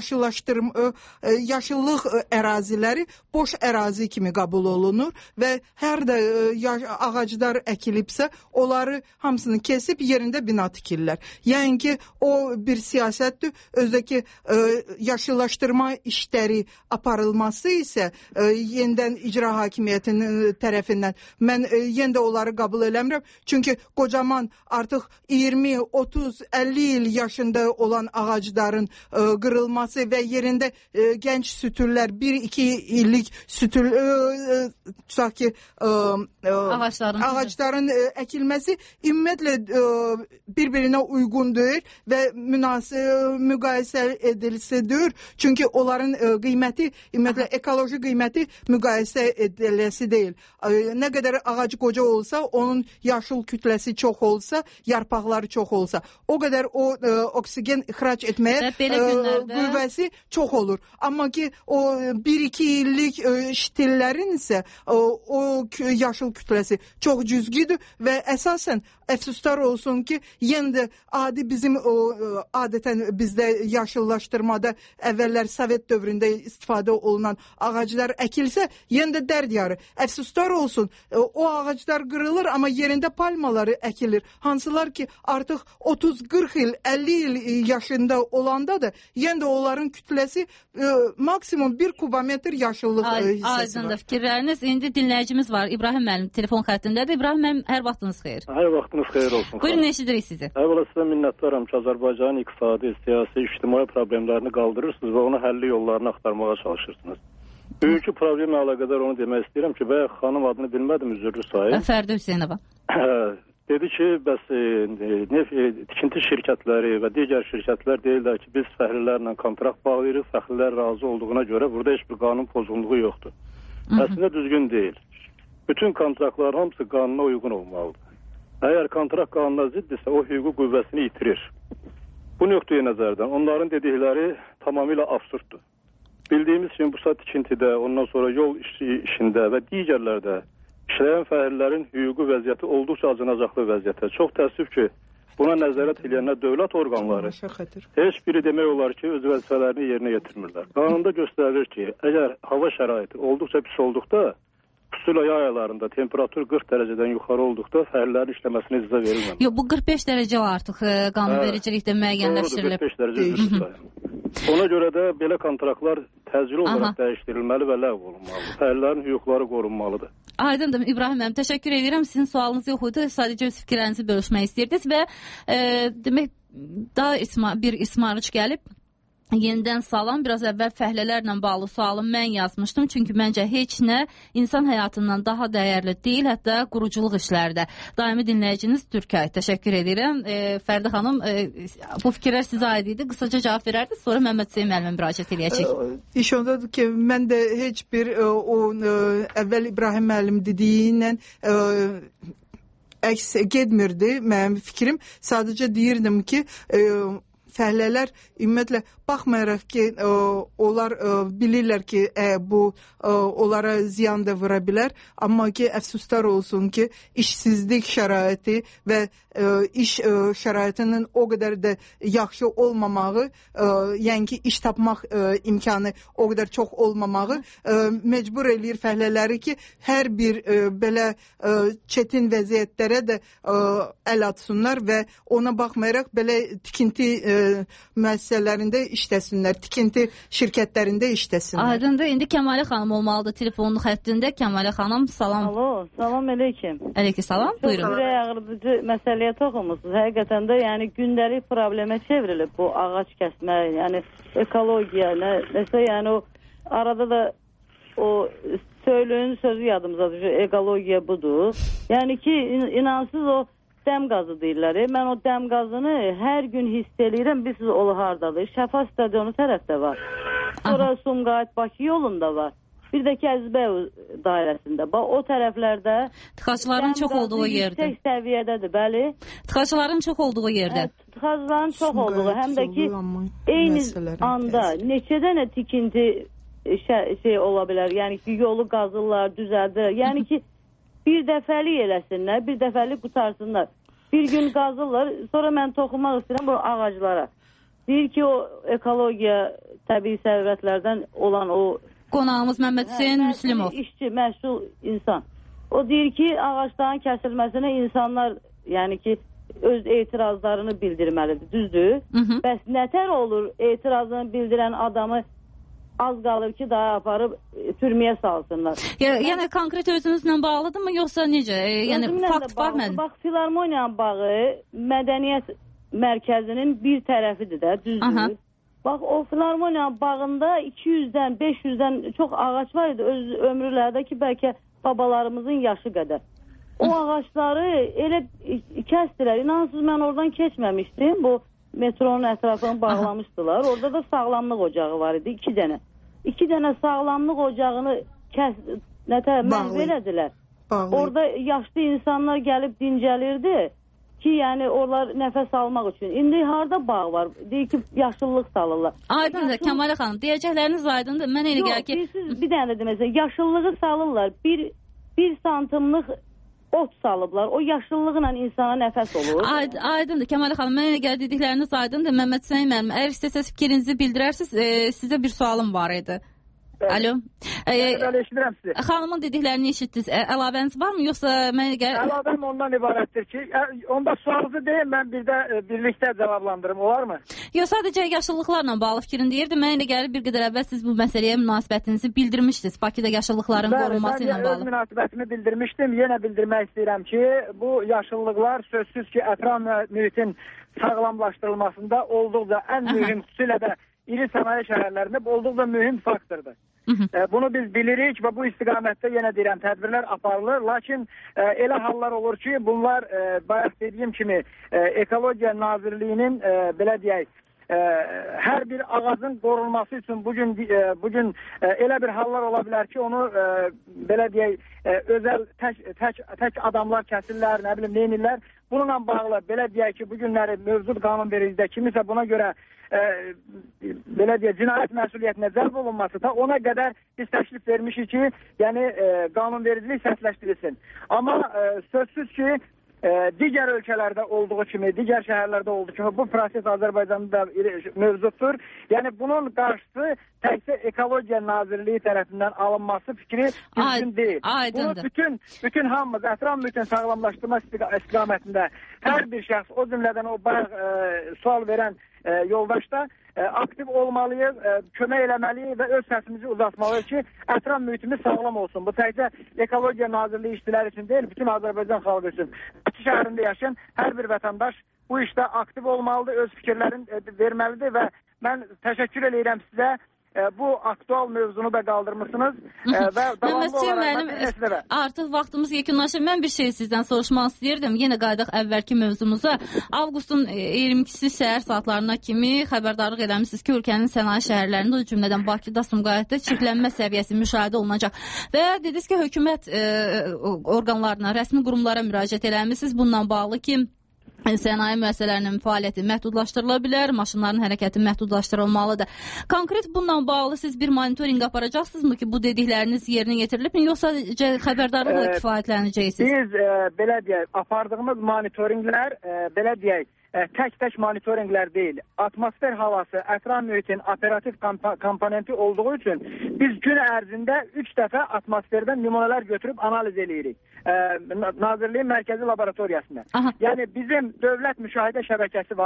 yaşıllıq əraziləri boş ərazi kimi qəbul olunur və hər də ağaclar əkilibsə, onları hamısını kesib yerində bina tikirlər. Yəni ki, o bir siyasətdir. Özdəki yaşıllaşdırma işləri aparılması isə yenidən icra hakimiyyətinin tərəfindən mən yenə də onları qəbul eləmirəm. Çünki qocaman artıq 20, 30, 50 il yaşında olan ağacların qırılması və yerində gənc sütüllər 1-2 illik sütül ağacların əkilməsi ümumiyyətlə bir-birinə uyğun deyil və müqayisə edilsidir. Çünki onların qiyməti, ümumiyyətlə ekoloji qiyməti müqayisə ediləsi deyil. Nə qədər ağac qoca olsa, onun yaşıl kütləsi çox olsa, yarpaqları çox olsa, o qədər o oksigen ixrac etməyə qüvvəsi çox olur. Amma ki, o 1-2 illik ştillərin isə o yaşıl kütləsi çox cüzgidir və əsasən əfsuslar olsun ki, yenə də adi bizim adətən bizdə yaşıllaşdırmada əvvəllər Sovet dövründə istifadə olunan ağaclar əkilsə, yenə də dərd yarı. Əfsuslar olsun, o ağaclar qırılır, amma yerində palmaları əkilir. Hansılar ki, artıq 30-40 il, 50 il yaşında olanda da yenə də onların kütləsi maksimum 1 kubometr yaşıllıq hissəsi var. Aydındır fikirləriniz. İndi dinləyicimiz var. İbrahim müəllim telefon xəttindədir. İbrahim müəllim, hər vaxtınız xeyir. Hər vaxtınız xeyir olsun. Buyurun, eşidirik sizi. Əvvəla sizə minnətdaram ki, Azərbaycanın iqtisadi, siyasi, ictimai problemlərini qaldırırsınız və onun həlli yollarını axtarmağa çalışırsınız. Bugünkü problemlə əlaqədar onu demək istəyirəm ki, bayaq xanım adını bilmədim, üzrlü sayın. Fərdə Hüseynova. Dedi ki, bəs tikinti şirkətləri və digər şirkətlər deyirlər ki, biz fəhlilərlə kontrakt bağlayırıq, fəhlilər razı olduğuna görə burada heç bir qanun pozğunluğu yoxdur. Əslində düzgün deyil. Bütün kontraktlar hamısı qanuna uyğun olmalıdır. Əgər kontrakt qanuna ziddirsə, o hüquqi qüvvəsini itirir. Bu nöqteyi nəzərdən onların dedikləri tamamilə absurddur. Bildiyimiz kimi bu saat tikintidə, ondan sonra yol işində və digərlərdə işləyən fəhlilərin hüquqi vəziyyəti olduqca acınacaqlı vəziyyətə. Çox təəssüf ki, buna nəzarət edənlər dövlət orqanları heç biri demək olar ki, öz vəzifələrini yerinə yetirmirlər. Qanunda göstərilir ki, əgər hava şəraiti olduqca pis olduqda, xüsusilə yay aylarında temperatur 40 dərəcədən yuxarı olduqda fəhlilərin işləməsinə icazə verilməməlidir. Yox, bu 45 dərəcə artıq qanunvericilikdə müəyyənləşdirilib. Doğrudur, 45 dərəcə. Ona görə də belə kontraktlar təcili olaraq dəyişdirilməli və ləğv olunmalıdır. Fəhlilərin hüquqları qorunmalıdır. Aydındır İbrahim müəllim, təşəkkür edirəm. Sizin sualınız yox idi, sadəcə öz fikirlərinizi bölüşmək istəyirdiniz və demək daha bir ismarıç gəlib. Yenidən salam, biraz əvvəl fəhlələrlə bağlı sualım mən yazmışdım. Çünki məncə heç nə insan həyatından daha dəyərli deyil, hətta quruculuq işlərdə. Daimi dinləyiciniz Türkay. Təşəkkür edirəm. Fərdə xanım, bu fikirlər sizə aid idi. Qısaca cavab verərdiniz, sonra Məmməd Hüseyn müəllimə müraciət edəcək. İş ondadır ki, mən də heç bir əvvəl İbrahim müəllim dediyindən əks getmirdi mənim fikrim. Sadəcə deyirdim ki, fəhlələr ümumiyyətlə baxmayaraq ki, onlar bilirlər ki, bu onlara ziyan da vura bilər, amma ki, əfsuslar olsun ki, işsizlik şəraiti və iş şəraitinin o qədər də yaxşı olmamağı, yəni ki, iş tapmaq imkanı o qədər çox olmamağı məcbur eləyir fəhlələri ki, hər bir belə çətin vəziyyətlərə də əl atsınlar və ona baxmayaraq belə tikinti müəssisələrində işləsinlər, tikinti şirkətlərində işləsinlər. Aydındır. İndi Kəmalə xanım olmalıdır telefonlu xəttində. Kəmalə xanım, salam. Alo, salam əleykum. Əleykum salam, buyurun. Çox ürək ağrıdıcı məsələyə toxunmusunuz. Həqiqətən də yəni gündəlik problemə çevrilib bu ağac kəsmə, yəni ekologiya, nəsə yəni o arada da o söylüyün sözü yadımıza düşür, ekologiya budur. Yəni ki, inansız o dəm qazı deyirlər. Mən o dəm qazını hər gün hiss eləyirəm. Biz o hardadır? Şəfa stadionu tərəfdə var. Sonra Sumqayıt-Bakı yolunda var. Bir də ki, Əzbəy dairəsində. O tərəflərdə tıxacların çox olduğu yerdə. Yüksək səviyyədədir, bəli. Tıxacların çox olduğu yerdə. Tıxacların çox olduğu, həm də ki, eyni anda neçə dənə tikinti şey ola bilər. Yəni ki, yolu qazırlar, düzəldir. Yəni ki, bir dəfəlik eləsinlər, bir dəfəlik qutarsınlar. Bir gün qazırlar, sonra mən toxunmaq istəyirəm bu ağaclara. Deyir ki, o ekologiya, təbii sərvətlərdən olan o qonağımız Məmməd Hüseyn Müslümov. İşçi, məsul insan. O deyir ki, ağacların kəsilməsinə insanlar, yəni ki, öz etirazlarını bildirməlidir, düzdür? Bəs nətər olur etirazını bildirən adamı az qalır ki, daha aparıb türməyə salsınlar. Yəni konkret özünüzlə bağlıdırmı, yoxsa necə? Yəni fakt var mənim. Bax, Filarmoniyanın bağı mədəniyyət mərkəzinin bir tərəfidir də, düzdür? Bax, o Filarmoniyanın bağında 200-dən, 500-dən çox ağac var idi öz ömrülərdə ki, bəlkə babalarımızın yaşı qədər. O ağaçları elə kəsdilər. İnansız, mən oradan keçməmişdim. Bu metronun ətrafını bağlamışdılar. Orada da sağlamlıq ocağı var idi, 2 dənə. 2 dənə sağlamlıq ocağını məhv elədilər. Orada yaşlı insanlar gəlib dincəlirdi ki, yəni onlar nəfəs almaq üçün. İndi harada bağ var? Deyir ki, yaşıllıq salırlar. Aydındır, Kəmalə xanım, deyəcəkləriniz aydındır. Mən elə gəlir ki... Yox, bir dənə də məsələn, yaşıllığı salırlar. 1 santimlik ot salıblar. O yaşıllıqla insana nəfəs olur. Aydındır, Kəmalə xanım, mən elə gəlir dedikləriniz aydındır. Məmməd Hüseyn müəllim, əgər istəsəz fikrinizi bildirərsiniz, sizə bir sualım var idi. Alo. Eşidirəm sizi. Xanımın dediklərini eşitdiniz. Əlavəniz varmı, yoxsa mən Əlavəm ondan ibarətdir ki, onda sualınızı deyim, mən bir də birlikdə cavablandırım, olar mı? Yox, sadəcə yaşıllıqlarla bağlı fikrini deyirdim. Mən elə gəlir bir qədər əvvəl siz bu məsələyə münasibətinizi bildirmişdiniz. Bakıda yaşıllıqların qorunması ilə bağlı. Mən öz münasibətimi bildirmişdim. Yenə bildirmək istəyirəm ki, bu yaşıllıqlar sözsüz ki, ətraf mühitin sağlamlaşdırılmasında olduqca ən mühüm, xüsusilə də iri sənaye şəhərlərində olduqca mühüm faktordur. Bunu biz bilirik və bu istiqamətdə yenə deyirəm, tədbirlər aparılır. Lakin elə hallar olur ki, bunlar bayaq dediyim kimi Ekologiya Nazirliyinin belə deyək, hər bir ağacın qorunması üçün bugün elə bir hallar ola bilər ki, onu belə deyək, özəl tək adamlar kəsirlər, nə bilim, neynirlər. Bununla bağlı belə deyək ki, bugünləri mövcud qanunvericilidə kimisə buna görə belə deyək, cinayət məsuliyyətinə cəlb olunması da ona qədər biz təklif vermişik ki, yəni qanunvericilik sərtləşdirilsin. Amma sözsüz ki, digər ölkələrdə olduğu kimi, digər şəhərlərdə olduğu kimi bu proses Azərbaycanda da mövcuddur. Yəni bunun qarşısı təkcə Ekologiya Nazirliyi tərəfindən alınması fikri mümkün deyil. Bunu bütün hamımız ətraf mühitin sağlamlaşdırma istiqamətində hər bir şəxs, o cümlədən o bayaq sual verən yoldaş da aktiv olmalıyıq, kömək eləməliyik və öz səsimizi uzatmalıyıq ki, ətraf mühitimiz sağlam olsun. Bu təkcə Ekologiya Nazirliyi işçiləri üçün deyil, bütün Azərbaycan xalqı üçün. Bakı şəhərində yaşayan hər bir vətəndaş bu işdə aktiv olmalıdır, öz fikirlərini verməlidir və mən təşəkkür edirəm sizə. Bu aktual mövzunu da qaldırmışsınız və davamlı olaraq artıq vaxtımız yekunlaşır. Mən bir şey sizdən soruşmaq istəyirdim. Yenə qayıdaq əvvəlki mövzumuza. Avqustun 22-si səhər saatlarına kimi xəbərdarlıq eləmişsiniz ki, ölkənin sənaye şəhərlərində, o cümlədən Bakıda, Sumqayıtda çirklənmə səviyyəsi müşahidə olunacaq. Və dediniz ki, hökumət orqanlarına, rəsmi qurumlara müraciət eləmişsiniz. Bununla bağlı ki, sənaye müəssisələrinin fəaliyyəti məhdudlaşdırıla bilər, maşınların hərəkəti məhdudlaşdırılmalıdır. Konkret bununla bağlı siz bir monitorinq aparacaqsınızmı ki, bu dedikləriniz yerinə yetirilib, yoxsa xəbərdarlıqla kifayətlənəcəksiniz? Biz belə deyək, apardığımız monitorinqlər belə deyək, tək monitorinqlər deyil. Atmosfer havası, ətraf mühitin operativ komponenti olduğu üçün biz gün ərzində 3 dəfə atmosferdən nümunələr götürüb analiz edirik. Nazirliyin mərkəzi laboratoriyasında. Yəni bizim dövlət müşahidə şəbəkəsi var.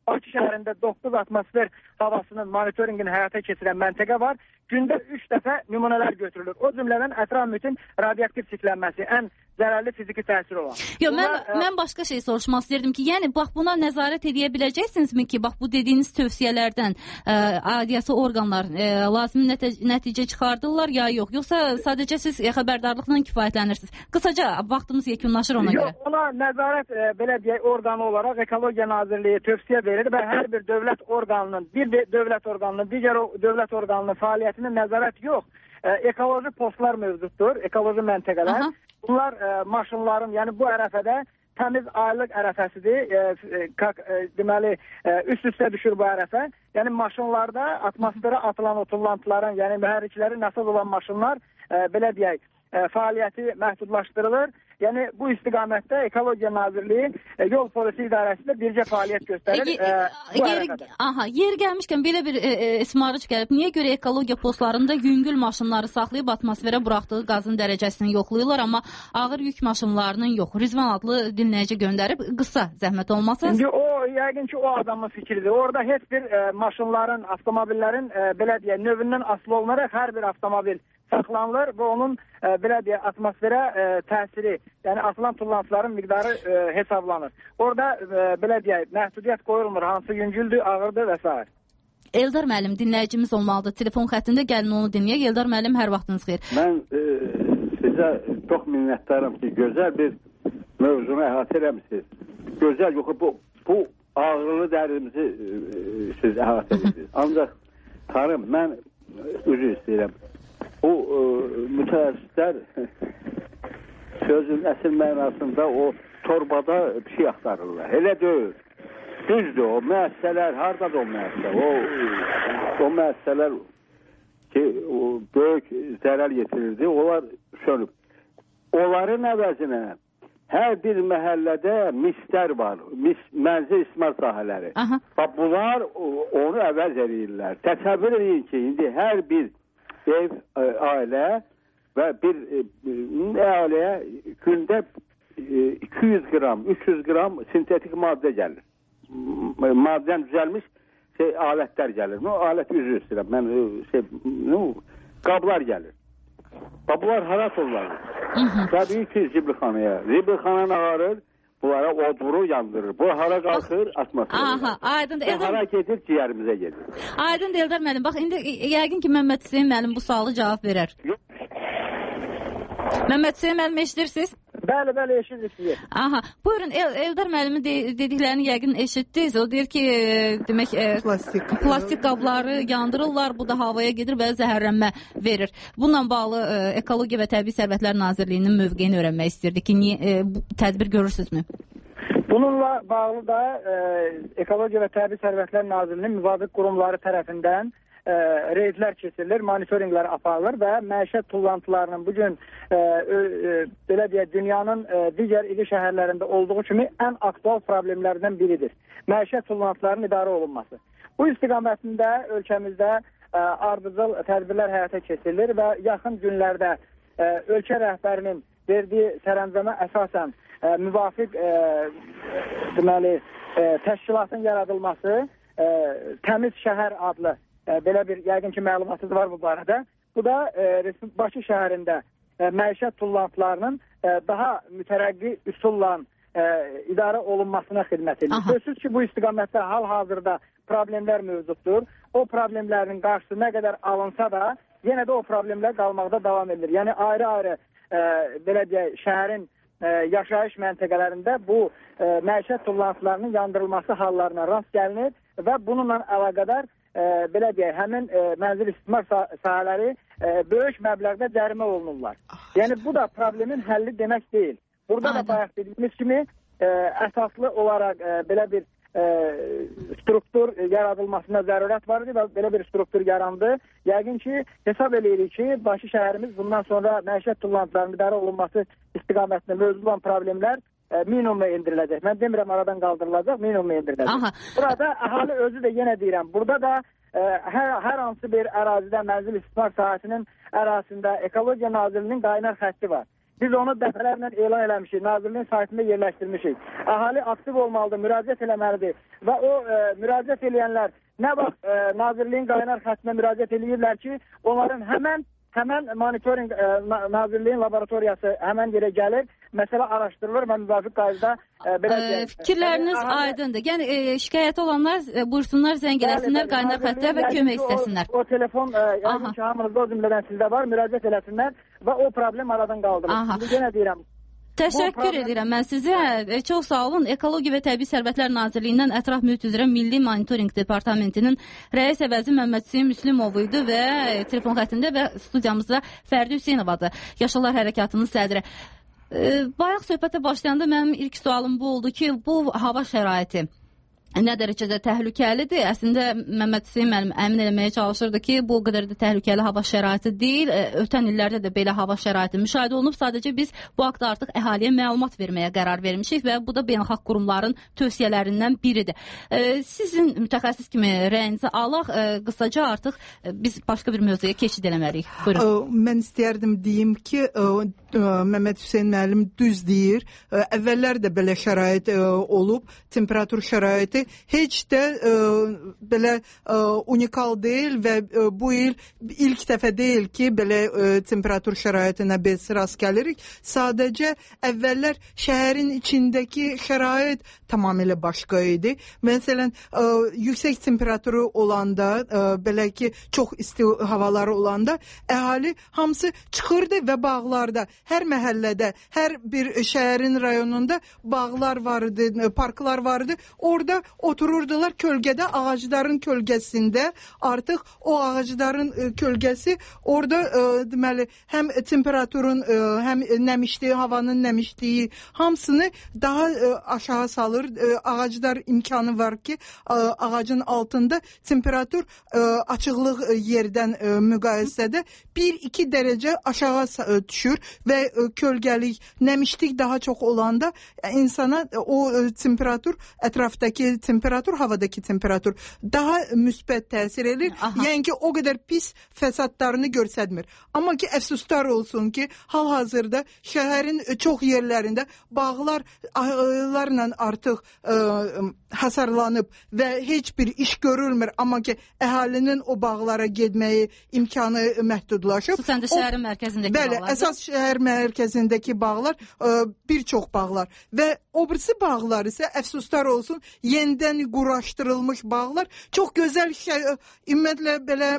Bakı şəhərində 9 atmosfer havasının monitorinqini həyata keçirən məntəqə var. Gündə 3 dəfə nümunələr götürülür. O cümlədən ətraf mühitin radioaktiv çirklənməsi ən zərərli fiziki təsir olan. Yox, mən başqa şey soruşmaq istəyirdim ki, yəni bax buna nəzarət edə biləcəksinizmi ki, bax bu dediyiniz tövsiyələrdən aidiyyatı orqanlar lazımi nəticə çıxardırlar ya yox? Yoxsa sadəcə siz xəbərdarlıqla kifayətlənirsiniz? Qısaca vaxtımız yekunlaşır ona görə. Yox, ona nəzarət belə deyək orqanı olaraq Ekologiya Nazirliyi tövsiyə verir və hər bir dövlət orqanının, digər dövlət orqanının fəaliyyətinin nəzarət yox. Ekoloji postlar mövcuddur, ekoloji məntəqələr. Bunlar maşınların, yəni bu ərəfədə təmiz aylıq ərəfəsidir. Deməli, üst-üstə düşür bu ərəfə. Yəni maşınlarda atmosferə atılan o tullantıların, yəni mühərrikləri nəsəz olan maşınlar, belə deyək, fəaliyyəti məhdudlaşdırılır. Yəni bu istiqamətdə Ekologiya Nazirliyi Yol Polisi İdarəsi də bircə fəaliyyət göstərir bu ərəfədə. Yeri gəlmişkən belə bir ismarıc gəlib. Niyə görə ekologiya postlarında yüngül maşınları saxlayıb atmosferə buraxdığı qazın dərəcəsini yoxlayırlar, amma ağır yük maşınlarının yox. Rizvan adlı dinləyici göndərib, qısa zəhmət olmasa. Yəqin ki, o adamın fikridir. Orada heç bir maşınların, avtomobillərin belə deyək, növündən asılı olunaraq hər bir avtomobil saxlanılır və onun belə deyək, atmosferə təsiri, yəni atılan tullantıların miqdarı hesablanır. Orada belə deyək, məhdudiyyət qoyulmur, hansı yüngüldür, ağırdır və s. Eldar müəllim dinləyicimiz olmalıdır. Telefon xəttində gəlin onu dinləyək. Eldar müəllim, hər vaxtınız xeyir. Mən sizə çox minnətdaram ki, gözəl bir mövzunu əhatə eləmişsiniz. Gözəl, yox, bu ağırlı dərdimizi siz əhatə edirsiniz. Ancaq tanım, mən üzr istəyirəm. O mütəəssislər sözün əsl mənasında o torbada bir şey axtarırlar. Elə deyil. Düzdür, o müəssisələr, haradadır o müəssisələr? O müəssisələr ki, böyük zərər yetirirdi, onlar sönüb. Onların əvəzinə hər bir məhəllədə mislər var, mənzil istismar sahələri. Bunlar onu əvəz edirlər. Təsəvvür edin ki, indi hər bir ev, ailə və bir ailəyə gündə 200 qram, 300 qram sintetik maddə gəlir. Maddən düzəlmiş alətlər gəlir. Alət üzr istəyirəm. Mən qablar gəlir. Bunlar harat olurlar. Təbii ki, zibilxanaya. Zibilxanan ağarır, bunlara oduru yandırır. Bu hara qalxır, atmosferə. Hara gedir, ciyərimizə gedir. Aydın Eldar müəllim, bax indi yəqin ki, Məmməd Hüseyin müəllim bu sualı cavab verər. Məmməd Hüseyin müəllim eşidirsiniz? Bəli, eşidirsiniz. Buyurun, Eldar müəllimin dediklərini yəqin eşitdiniz. O deyir ki, demək, plastik qabları yandırırlar, bu da havaya gedir və zəhərlənmə verir. Bununla bağlı Ekologiya və Təbii Sərvətlər Nazirliyinin mövqeyini öyrənmək istirdik ki, bu tədbir görürsünüzmü? Bununla bağlı da Ekologiya və Təbii Sərvətlər Nazirliyinin müvafiq qurumları tərəfindən reydlər keçirilir, monitorinqlər aparılır və məişət tullantılarının bugün belə deyək, dünyanın digər ili şəhərlərində olduğu kimi ən aktual problemlərdən biridir. Məişət tullantılarının idarə olunması. Bu istiqamətində ölkəmizdə ardıcıl tədbirlər həyata keçirilir və yaxın günlərdə ölkə rəhbərinin verdiyi sərəncama əsasən müvafiq deməli, təşkilatın yaradılması Təmiz Şəhər adlı belə bir yəqin ki, məlumatınız var bu barədə. Bu da Bakı şəhərində məişət tullantılarının daha mütərəqqi üsulla idarə olunmasına xidmət edir. Sözsüz ki, bu istiqamətdə hal-hazırda problemlər mövcuddur. O problemlərin qarşısı nə qədər alınsa da, yenə də o problemlər qalmaqda davam edilir. Yəni ayrı-ayrı belə deyək, şəhərin yaşayış məntəqələrində bu məişət tullantılarının yandırılması hallarına rast gəlinir və bununla əlaqədar belə deyək, həmin mənzil istismar sahələri böyük məbləğdə cərimə olunurlar. Yəni bu da problemin həlli demək deyil. Burada da bayaq dediyimiz kimi əsaslı olaraq belə bir struktur yaradılmasına zərurət var idi və belə bir struktur yarandı. Yəqin ki, hesab edirik ki, Bakı şəhərimiz bundan sonra məişət tullantılarının idarə olunması istiqamətində mövcud olan problemlər minimuma endiriləcək. Mən demirəm aradan qaldırılacaq, minimuma endiriləcək. Burada əhali özü də yenə deyirəm, burada da hər hansı bir ərazidə mənzil istismar sahəsinin ərazisində Ekologiya Nazirliyinin qaynar xətti var. Biz onu dəfələrlə elan eləmişik, Nazirliyin saytında yerləşdirmişik. Əhali aktiv olmalıdır, müraciət eləməlidir və o müraciət eləyənlər nə vaxt Nazirliyin qaynar xəttinə müraciət eləyirlər ki, onların həmən monitoring Nazirliyin laboratoriyası həmən yerə gəlir, məsələ araşdırılır və müvafiq qaydada belə fikirləriniz aydındır. Yəni şikayəti olanlar buyursunlar, zəng eləsinlər qaynar xəttə və kömək istəsinlər. O telefon yəqin ki, hamınızda o cümlədən sizdə var, müraciət eləsinlər və o problem aradan qaldırılır. Şimdi yenə deyirəm. Təşəkkür edirəm mən sizə. Çox sağ olun. Ekologiya və Təbii Sərvətlər Nazirliyindən Ətraf Mühit üzrə Milli Monitoring Departamentinin rəis əvəzi Məmməd Hüseyn Müslümov idi və telefon xəttində və studiyamızda Fərdi Hüseynovadır. Yaşlılar Hərəkatının sədri. Bayaq söhbətə başlayanda mənim ilk sualım bu oldu ki, bu hava şəraiti nə dərəcədə təhlükəlidir? Əslində Məmməd Hüseyn müəllim əmin eləməyə çalışırdı ki, bu o qədər də təhlükəli hava şəraiti deyil. Ötən illərdə də belə hava şəraiti müşahidə olunub. Sadəcə biz bu haqda artıq əhaliyə məlumat verməyə qərar vermişik və bu da beynəlxalq qurumların tövsiyələrindən biridir. Sizin mütəxəssis kimi rəyinizi alaq, qısaca artıq biz başqa bir mövzuya keçid eləməliyik. Buyurun. Mən istərdim deyim ki, Məmməd Hüseyn müəllim düz deyir. Əvvəllər də belə şərait olub, temperatur şəraiti heç də belə unikal deyil və bu il ilk dəfə deyil ki, belə temperatur şəraitinə biz rast gəlirik. Sadəcə əvvəllər şəhərin içindəki şərait tamamilə başqa idi. Məsələn, yüksək temperaturu olanda, belə ki, çox isti havaları olanda əhali hamısı çıxırdı və bağlarda, hər məhəllədə, hər bir şəhərin rayonunda bağlar vardı, parklar vardı. Orada otururdular kölgədə, ağacların kölgəsində. Artıq o ağacların kölgəsi orada deməli həm temperaturun, həm nəmişliyi, havanın nəmişliyi hamısını daha aşağı salır. Ağaclar imkanı var ki, ağacın altında temperatur açıqlıq yerdən müqayisədə 1-2 dərəcə aşağı düşür və kölgəlik, nəmişlik daha çox olanda insana o temperatur, ətrafdakı temperatur, havadakı temperatur daha müsbət təsir edir. Yəni ki, o qədər pis fəsadlarını göstərmir. Amma ki, əfsuslar olsun ki, hal-hazırda şəhərin çox yerlərində bağlarla artıq hasarlanıb və heç bir iş görülmür. Amma ki, əhalinin o bağlara getməyi imkanı məhdudlaşıb. Xüsusən də şəhərin mərkəzindəki bağlar. Bəli, əsas şəhər mərkəzindəki bağlar, bir çox bağlar və o birisi bağlar isə əfsuslar olsun, yenidən quraşdırılmış bağlar, çox gözəl ümumiyyətlə belə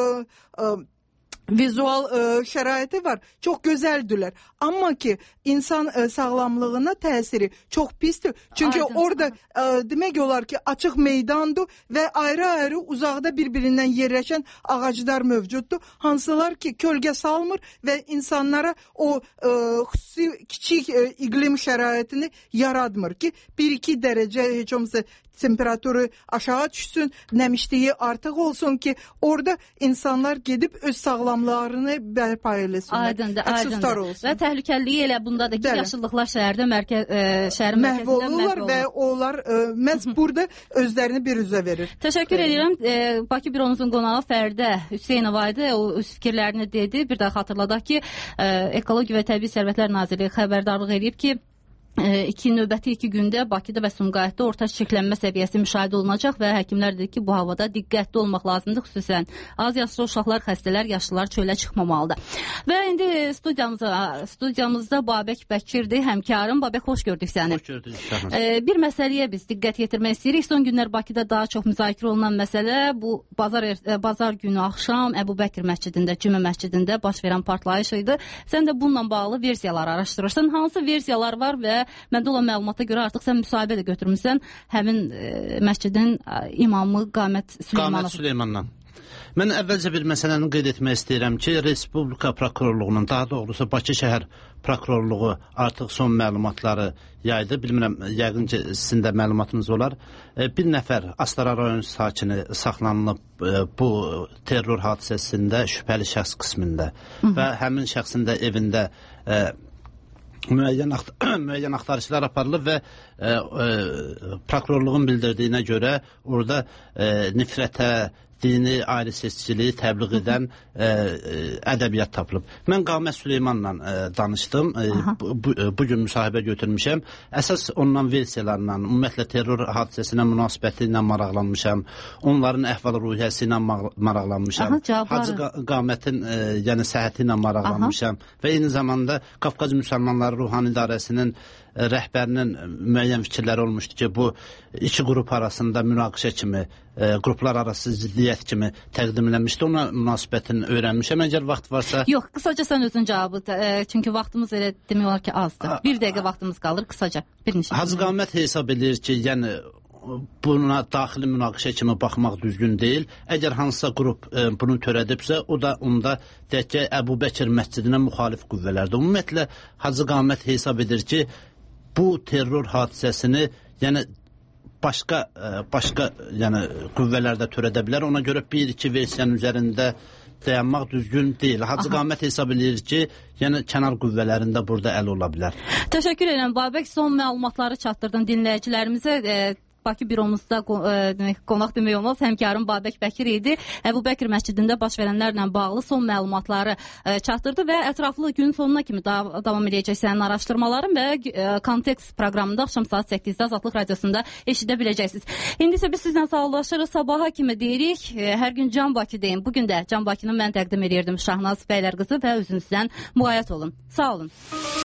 vizual şəraiti var. Çox gözəldilər. Amma ki, insan sağlamlığına təsiri çox pisdir. Çünki orada demək olar ki, açıq meydandır və ayrı-ayrı uzaqda bir-birindən yerləşən ağaclar mövcuddur. Hansılar ki, kölgə salmır və insanlara o xüsusi kiçik iqlim şəraitini yaratmır ki, 1-2 dərəcə heç olmasa temperaturu aşağı düşsün, nəmişliyi artıq olsun ki, orada insanlar gedib öz sağlamlarını bərpa eləsinlər. Aydındır. Və təhlükəliliyi elə bundadır ki, yaşıllıqlar şəhərin mərkəzində məhv olurlar və onlar məhz burada özlərini bir üzə verir. Təşəkkür edirəm. Bakı Büronuzun qonağı Fərdə Hüseynova idi. O öz fikirlərini dedi. Bir daha xatırladaq ki, Ekologiya və Təbii Sərvətlər Nazirliyi xəbərdarlıq edib ki, növbəti 2 gündə Bakıda və Sumqayıtda orta çirklənmə səviyyəsi müşahidə olunacaq və həkimlər dedi ki, bu havada diqqətli olmaq lazımdır, xüsusən az yaşlı uşaqlar, xəstələr, yaşlılar çölə çıxmamalıdır. Və indi studiyamızda Babək Bəkirdir, həmkarım. Babək, xoş gördük səni. Xoş gördük. Bir məsələyə biz diqqət yetirmək istəyirik. Son günlər Bakıda daha çox müzakirə olunan məsələ bu bazar günü axşam Əbu Bəkir məscidində, Cümə məscidində baş verən partlayış idi. Sən də bununla bağlı versiyalar araşdırırsan. Hansı versiyalar var və məndə olan məlumata görə artıq sən müsahibə də götürmüsən həmin məscidin imamı Qamət Süleymandan. Mən əvvəlcə bir məsələni qeyd etmək istəyirəm ki, Respublika Prokurorluğunun, daha doğrusu Bakı şəhər Prokurorluğu artıq son məlumatları yaydı. Bilmirəm, yəqin ki, sizin də məlumatınız olar. Bir nəfər Astara rayon sakini saxlanılıb bu terror hadisəsində şübhəli şəxs qismində və həmin şəxsin də evində müəyyən axtarışlar aparılıb və prokurorluğun bildirdiyinə görə orada nifrətə, dini ayrı-seçkiliyi təbliğ edən ədəbiyyat tapılıb. Mən Qamət Süleymanla danışdım. Bugün müsahibə götürmüşəm. Əsas ondan versiyalarla, ümumiyyətlə terror hadisəsinə münasibəti ilə maraqlanmışam. Onların əhval-ruhiyyəsi ilə maraqlanmışam. Hacı Qamətin yəni səhhəti ilə maraqlanmışam. Və eyni zamanda Qafqaz Müsəlmanları Ruhani İdarəsinin rəhbərinin müəyyən fikirləri olmuşdu ki, bu iki qrup arasında münaqişə kimi, qruplar arası ziddiyyət kimi təqdimlənmişdi. Ona münasibətini öyrənmişəm. Əgər vaxt varsa... Yox, qısaca sən özün cavabı. Çünki vaxtımız elə demək olar ki, azdır. Bir dəqiqə vaxtımız qalır, qısaca. Hacı Qamət hesab edir ki, yəni buna daxili münaqişə kimi baxmaq düzgün deyil. Əgər hansısa qrup bunu törədibsə, o da onda deyək ki, Əbu Bəkir məscidinə müxalif qüvvələrdir. Ümumiyyətlə, Hacı Qamət hesab edir ki, bu terror hadisəsini yəni başqa yəni qüvvələrdə törədə bilər. Ona görə bir-iki versiyanın üzərində dayanmaq düzgün deyil. Hacı Qamət hesab edir ki, yəni kənar qüvvələrində burada əl ola bilər. Təşəkkür edirəm Babək. Son məlumatları çatdırdın dinləyicilərimizə. Bakı büromuzda qonaq demək olmaz, həmkarım Babək Bəkir idi. Əbu Bəkir məscidində baş verənlərlə bağlı son məlumatları çatdırdı və ətraflı gün sonuna kimi davam edəcək sənin araşdırmaların və Kontekst proqramında axşam saat 8-də Azadlıq Radiosunda eşidə biləcəksiniz. İndi isə biz sizlə sağollaşırıq. Sabaha kimi deyirik. Hər gün Can Bakıdayım. Bugün də Can Bakını mən təqdim edirdim. Şahnaz Bəylər qızı və özünüzdən müğayət olun. Sağ olun.